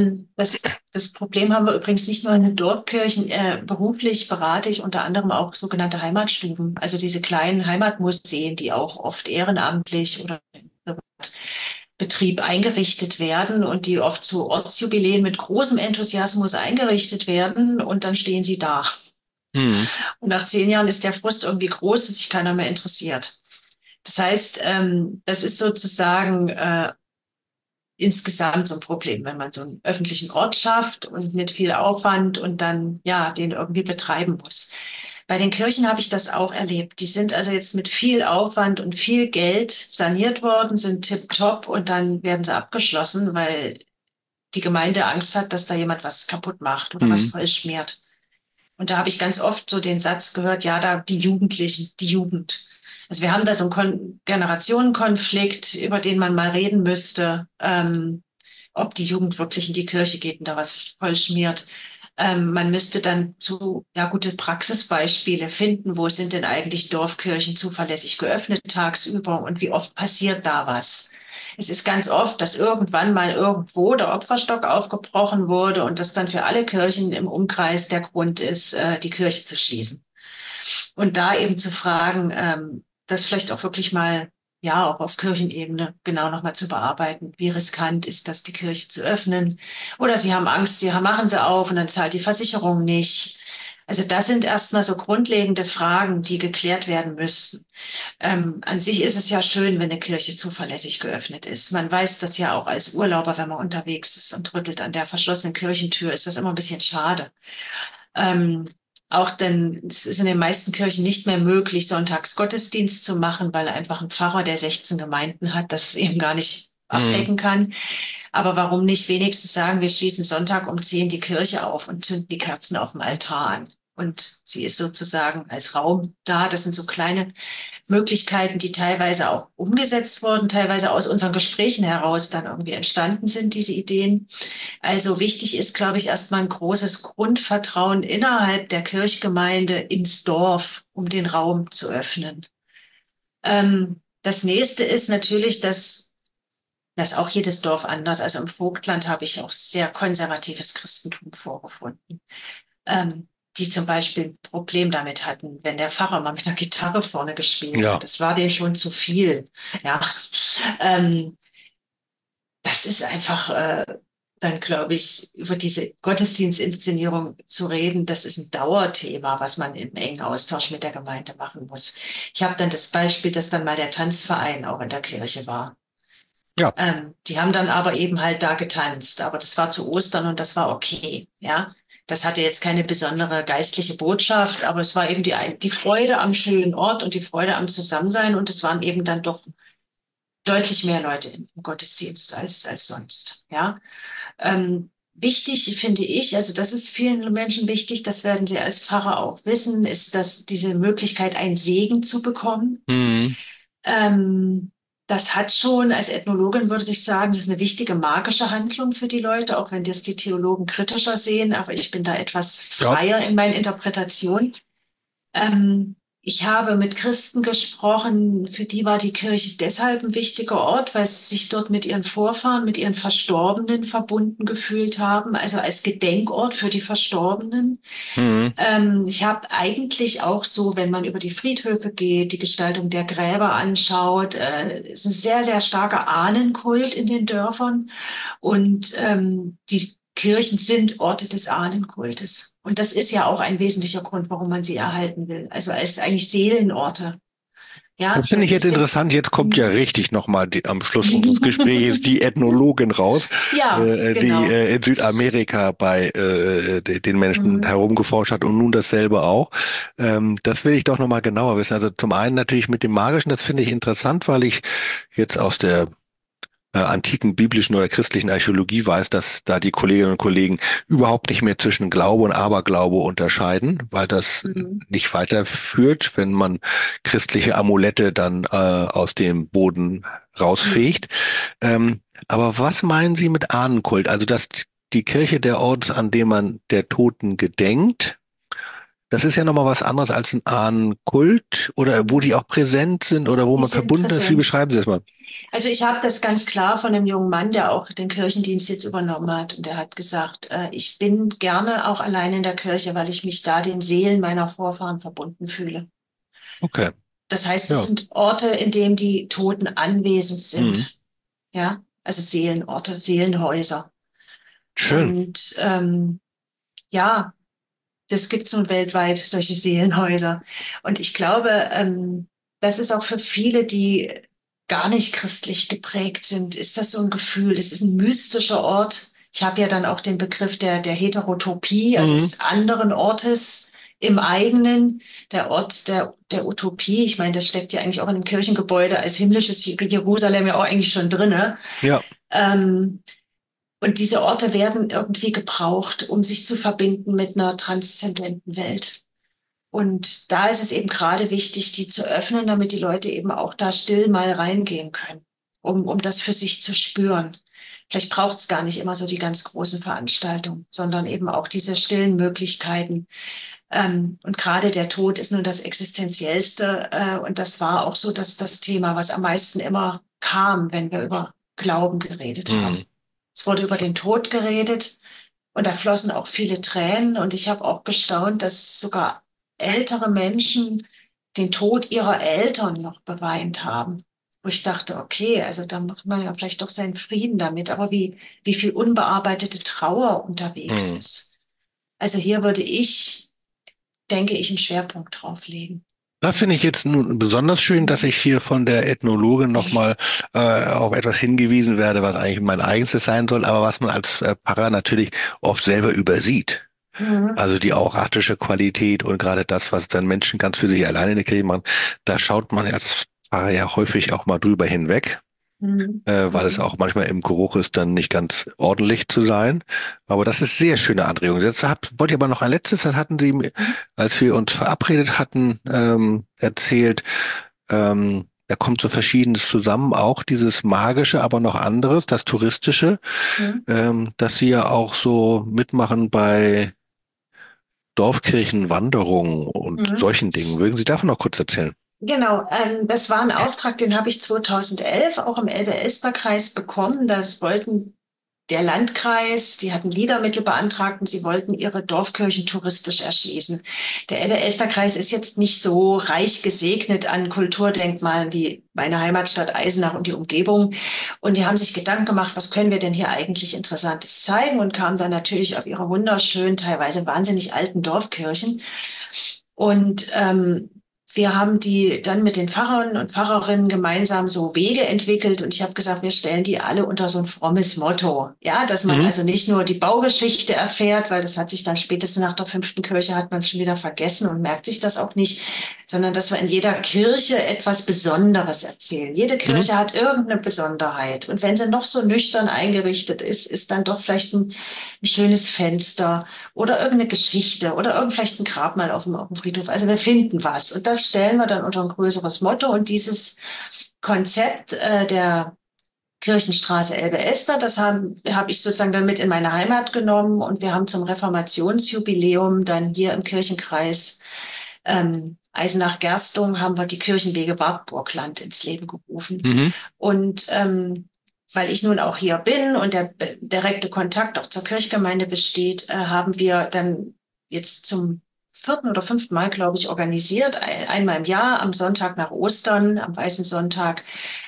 das Problem haben wir übrigens nicht nur in den Dorfkirchen. Beruflich berate ich unter anderem auch sogenannte Heimatstuben, also diese kleinen Heimatmuseen, die auch oft ehrenamtlich oder im Privatbetrieb eingerichtet werden und die oft zu Ortsjubiläen mit großem Enthusiasmus eingerichtet werden und dann stehen sie da.
Hm.
Und nach 10 Jahren ist der Frust irgendwie groß, dass sich keiner mehr interessiert. Das heißt, das ist sozusagen insgesamt so ein Problem, wenn man so einen öffentlichen Ort schafft und mit viel Aufwand und dann ja den irgendwie betreiben muss. Bei den Kirchen habe ich das auch erlebt. Die sind also jetzt mit viel Aufwand und viel Geld saniert worden, sind tipptopp und dann werden sie abgeschlossen, weil die Gemeinde Angst hat, dass da jemand was kaputt macht oder was
Hm.
voll schmiert. Und da habe ich ganz oft so den Satz gehört, ja, da die Jugendlichen, die Jugend. Also wir haben da so einen Generationenkonflikt, über den man mal reden müsste, ob die Jugend wirklich in die Kirche geht und da was voll schmiert. Man müsste dann so ja, gute Praxisbeispiele finden. Wo sind denn eigentlich Dorfkirchen zuverlässig geöffnet tagsüber und wie oft passiert da was? Es ist ganz oft, dass irgendwann mal irgendwo der Opferstock aufgebrochen wurde und das dann für alle Kirchen im Umkreis der Grund ist, die Kirche zu schließen. Und da eben zu fragen, das vielleicht auch wirklich mal, ja, auch auf Kirchenebene genau nochmal zu bearbeiten. Wie riskant ist das, die Kirche zu öffnen? Oder sie haben Angst, sie machen sie auf und dann zahlt die Versicherung nicht. Also das sind erstmal so grundlegende Fragen, die geklärt werden müssten. An sich ist es ja schön, wenn eine Kirche zuverlässig geöffnet ist. Man weiß das ja auch als Urlauber, wenn man unterwegs ist und rüttelt an der verschlossenen Kirchentür, ist das immer ein bisschen schade. Ähm, Auch denn es ist in den meisten Kirchen nicht mehr möglich, sonntags Gottesdienst zu machen, weil einfach ein Pfarrer, der 16 Gemeinden hat, das eben gar nicht
Hm.
abdecken kann. Aber warum nicht wenigstens sagen, wir schließen Sonntag um 10 die Kirche auf und zünden die Kerzen auf dem Altar an? Und sie ist sozusagen als Raum da. Das sind so kleine Möglichkeiten, die teilweise auch umgesetzt wurden, teilweise aus unseren Gesprächen heraus dann irgendwie entstanden sind, diese Ideen. Also wichtig ist, glaube ich, erstmal ein großes Grundvertrauen innerhalb der Kirchgemeinde ins Dorf, um den Raum zu öffnen. Das nächste ist natürlich, dass auch jedes Dorf anders, also im Vogtland habe ich auch sehr konservatives Christentum vorgefunden, die zum Beispiel ein Problem damit hatten, wenn der Pfarrer mal mit der Gitarre vorne gespielt hat.
Ja.
Das war denen schon zu viel. Ja, ähm, das ist einfach dann glaube ich, über diese Gottesdienstinszenierung zu reden, das ist ein Dauerthema, was man im engen Austausch mit der Gemeinde machen muss. Ich habe dann das Beispiel, dass dann mal der Tanzverein auch in der Kirche war.
Ja.
Die haben dann aber eben halt da getanzt, aber das war zu Ostern und das war okay, ja. Das hatte jetzt keine besondere geistliche Botschaft, aber es war eben die Freude am schönen Ort und die Freude am Zusammensein und es waren eben dann doch deutlich mehr Leute im Gottesdienst als sonst, ja. Wichtig finde ich, also das ist vielen Menschen wichtig, das werden sie als Pfarrer auch wissen, ist, dass diese Möglichkeit, einen Segen zu bekommen.
Mhm.
Das hat schon, als Ethnologin würde ich sagen, das ist eine wichtige magische Handlung für die Leute, auch wenn das die Theologen kritischer sehen, aber ich bin da etwas
Ja.
freier in meinen Interpretationen. Ich habe mit Christen gesprochen, für die war die Kirche deshalb ein wichtiger Ort, weil sie sich dort mit ihren Vorfahren, mit ihren Verstorbenen verbunden gefühlt haben, also als Gedenkort für die Verstorbenen.
Mhm.
Ich habe eigentlich auch so, wenn man über die Friedhöfe geht, die Gestaltung der Gräber anschaut, ist ein sehr, sehr starker Ahnenkult in den Dörfern und die Kirchen sind Orte des Ahnenkultes. Und das ist ja auch ein wesentlicher Grund, warum man sie erhalten will. Also als eigentlich Seelenorte. Ja,
Das finde ich
das
jetzt
ist
interessant.
jetzt,
Jetzt kommt ja richtig nochmal am Schluss unseres Gesprächs die Ethnologin raus,
ja,
die
genau.
in Südamerika bei den Menschen
Mhm.
herumgeforscht hat und nun dasselbe auch. Das will ich doch nochmal genauer wissen. Also zum einen natürlich mit dem Magischen, das finde ich interessant, weil ich jetzt aus der antiken biblischen oder christlichen Archäologie weiß, dass da die Kolleginnen und Kollegen überhaupt nicht mehr zwischen Glaube und Aberglaube unterscheiden, weil das
Mhm.
nicht weiterführt, wenn man christliche Amulette dann aus dem Boden rausfegt. Aber was meinen Sie mit Ahnenkult? Also, dass die Kirche der Ort, an dem man der Toten gedenkt, das ist ja nochmal was anderes als ein Ahnenkult oder wo die auch präsent sind oder wo
Die
man
sind
verbunden ist. Wie
präsent.
beschreiben Sie das mal?
Also ich habe das ganz klar von einem jungen Mann, der auch den Kirchendienst jetzt übernommen hat. Und der hat gesagt, ich bin gerne auch allein in der Kirche, weil ich mich da den Seelen meiner Vorfahren verbunden fühle.
Okay.
Das heißt, es
Ja.
sind Orte, in denen die Toten anwesend
Mhm.
sind. Ja, also Seelenorte, Seelenhäuser.
Schön.
Und ja, das gibt es nun weltweit, solche Seelenhäuser. Und ich glaube, das ist auch für viele, die gar nicht christlich geprägt sind, ist das so ein Gefühl. Es ist ein mystischer Ort. Ich habe ja dann auch den Begriff der Heterotopie, also
Mhm.
des anderen Ortes im eigenen, der Ort der Utopie. Ich meine, das steckt ja eigentlich auch in einem Kirchengebäude als himmlisches Jerusalem ja auch eigentlich schon drinne.
Ja.
Ähm, und diese Orte werden irgendwie gebraucht, um sich zu verbinden mit einer transzendenten Welt. Und da ist es eben gerade wichtig, die zu öffnen, damit die Leute eben auch da still mal reingehen können, um das für sich zu spüren. Vielleicht braucht es gar nicht immer so die ganz großen Veranstaltungen, sondern eben auch diese stillen Möglichkeiten. Und gerade der Tod ist nun das Existenziellste. Und das war auch so das Thema, was am meisten immer kam, wenn wir über Glauben geredet haben.
Mhm.
Es wurde über den Tod geredet und da flossen auch viele Tränen. Und ich habe auch gestaunt, dass sogar ältere Menschen den Tod ihrer Eltern noch beweint haben. Wo ich dachte, okay, also da macht man ja vielleicht doch seinen Frieden damit. Aber wie viel unbearbeitete Trauer unterwegs
Mhm.
ist. Also hier würde ich, denke ich, einen Schwerpunkt drauf legen.
Das finde ich jetzt nun besonders schön, dass ich hier von der Ethnologin nochmal auf etwas hingewiesen werde, was eigentlich mein eigenstes sein soll, aber was man als Pfarrer natürlich oft selber übersieht.
Mhm.
Also die auratische Qualität und gerade das, was dann Menschen ganz für sich alleine in der Kirche machen, da schaut man als Pfarrer ja häufig auch mal drüber hinweg.
Mhm.
Weil es
Mhm.
auch manchmal im Geruch ist, dann nicht ganz ordentlich zu sein. Aber das ist sehr schöne Anregung. Wollte ich aber noch ein letztes, das hatten Sie,
Mhm.
als wir uns verabredet hatten, erzählt, da kommt so Verschiedenes zusammen, auch dieses Magische, aber noch anderes, das Touristische,
Mhm.
dass Sie ja auch so mitmachen bei Dorfkirchenwanderungen und
Mhm.
solchen Dingen. Mögen Sie davon noch kurz erzählen?
Genau, das war ein Auftrag, den habe ich 2011 auch im Elbe-Elster-Kreis bekommen. Das wollten der Landkreis, die hatten Liedermittel beantragt und sie wollten ihre Dorfkirchen touristisch erschließen. Der Elbe-Elster-Kreis ist jetzt nicht so reich gesegnet an Kulturdenkmalen wie meine Heimatstadt Eisenach und die Umgebung. Und die haben sich Gedanken gemacht, was können wir denn hier eigentlich Interessantes zeigen, und kamen dann natürlich auf ihre wunderschönen, teilweise wahnsinnig alten Dorfkirchen. Und wir haben die dann mit den Pfarrern und Pfarrerinnen gemeinsam so Wege entwickelt, und ich habe gesagt, wir stellen die alle unter so ein frommes Motto. Ja, dass man also nicht nur die Baugeschichte erfährt, weil das hat sich dann spätestens nach der 5. Kirche hat man es schon wieder vergessen und merkt sich das auch nicht, sondern dass wir in jeder Kirche etwas Besonderes erzählen. Jede Kirche hat irgendeine Besonderheit. Und wenn sie noch so nüchtern eingerichtet ist, ist dann doch vielleicht ein schönes Fenster oder irgendeine Geschichte oder vielleicht ein Grabmal auf dem Friedhof. Also wir finden was. Und das stellen wir dann unter ein größeres Motto. Und dieses Konzept der Kirchenstraße Elbe-Elster, das hab ich sozusagen dann mit in meine Heimat genommen. Und wir haben zum Reformationsjubiläum dann hier im Kirchenkreis Eisenach-Gerstung haben wir die Kirchenwege Wartburgland ins Leben gerufen. Und weil ich nun auch hier bin und der direkte Kontakt auch zur Kirchgemeinde besteht, haben wir dann jetzt zum 4. oder 5. Mal, glaube ich, organisiert, einmal im Jahr am Sonntag nach Ostern, am Weißen Sonntag,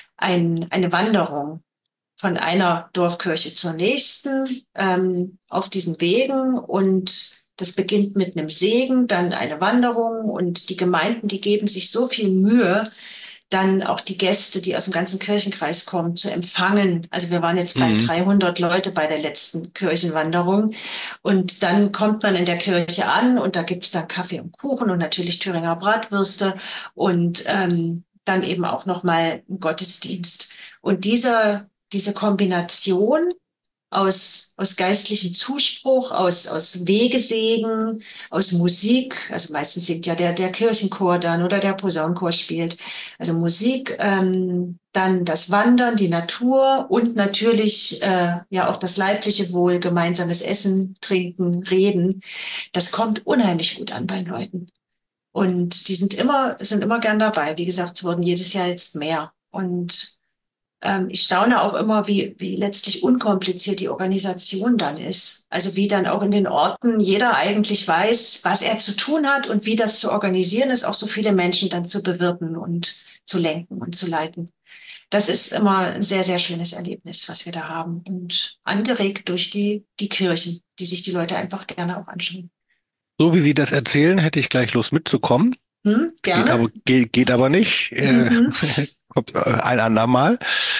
eine Wanderung von einer Dorfkirche zur nächsten auf diesen Wegen. Und das beginnt mit einem Segen, dann eine Wanderung, und die Gemeinden, die geben sich so viel Mühe, dann auch die Gäste, die aus dem ganzen Kirchenkreis kommen, zu empfangen. Also wir waren jetzt bei 300 Leute bei der letzten Kirchenwanderung. Und dann kommt man in der Kirche an und da gibt's dann Kaffee und Kuchen und natürlich Thüringer Bratwürste und dann eben auch nochmal einen Gottesdienst. Und diese Kombination aus geistlichem Zuspruch, aus Wegesegen, aus Musik, also meistens singt ja der Kirchenchor dann oder der Posaunenchor spielt, also Musik, dann das Wandern, die Natur und natürlich ja auch das leibliche Wohl, gemeinsames Essen, Trinken, Reden, das kommt unheimlich gut an bei den Leuten. Und die sind immer gern dabei. Wie gesagt, es wurden jedes Jahr jetzt mehr. Und ich staune auch immer, wie letztlich unkompliziert die Organisation dann ist. Also wie dann auch in den Orten jeder eigentlich weiß, was er zu tun hat und wie das zu organisieren ist, auch so viele Menschen dann zu bewirten und zu lenken und zu leiten. Das ist immer ein sehr, sehr schönes Erlebnis, was wir da haben. Und angeregt durch die Kirchen, die sich die Leute einfach gerne auch anschauen.
So wie Sie das erzählen, hätte ich gleich Lust mitzukommen.
Gerne.
Geht aber nicht. Kommt ein andermal.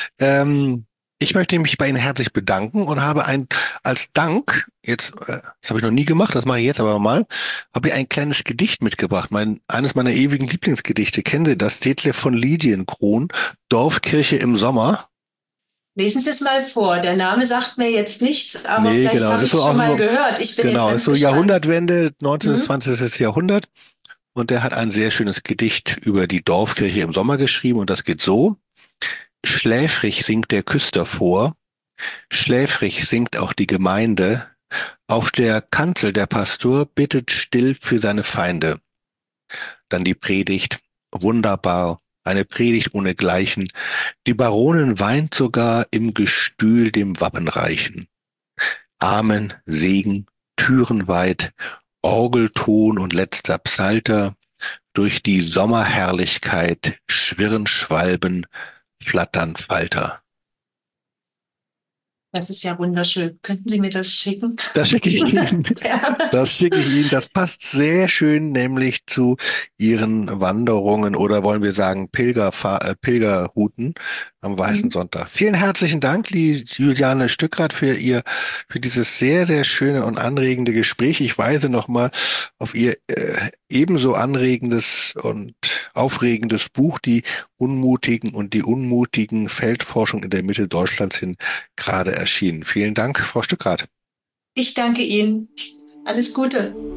Ich möchte mich bei Ihnen herzlich bedanken und habe als Dank, das habe ich noch nie gemacht, das mache ich jetzt aber mal, habe ich ein kleines Gedicht mitgebracht. Eines meiner ewigen Lieblingsgedichte. Kennen Sie das? Detlef von Lidienkron, Dorfkirche im Sommer.
Lesen Sie es mal vor. Der Name sagt mir jetzt nichts, aber
Nee,
vielleicht
genau.
habe ich es schon mal gehört. Ich bin jetzt ganz
ist so
gespannt.
Jahrhundertwende, 19. 20. Jahrhundert. Und der hat ein sehr schönes Gedicht über die Dorfkirche im Sommer geschrieben. Und das geht so. Schläfrig singt der Küster vor, schläfrig singt auch die Gemeinde. Auf der Kanzel der Pastor bittet still für seine Feinde. Dann die Predigt, wunderbar, eine Predigt ohnegleichen. Die Baronin weint sogar im Gestühl dem Wappenreichen. Amen, Segen, Türen weit, Orgelton und letzter Psalter. Durch die Sommerherrlichkeit schwirren Schwalben, flattern Falter.
Das ist ja wunderschön. Könnten Sie mir das schicken?
Das schicke ich Ihnen. Das schicke ich Ihnen. Das passt sehr schön nämlich zu Ihren Wanderungen oder wollen wir sagen Pilgerrouten am Weißen Sonntag. Vielen herzlichen Dank, Juliane Stückrath, für dieses sehr, sehr schöne und anregende Gespräch. Ich weise nochmal auf Ihr ebenso anregendes und aufregendes Buch, Die Unmutigen und die unmutigen Feldforschung in der Mitte Deutschlands hin, gerade erschienen. Vielen Dank, Frau Stückrath.
Ich danke Ihnen. Alles Gute.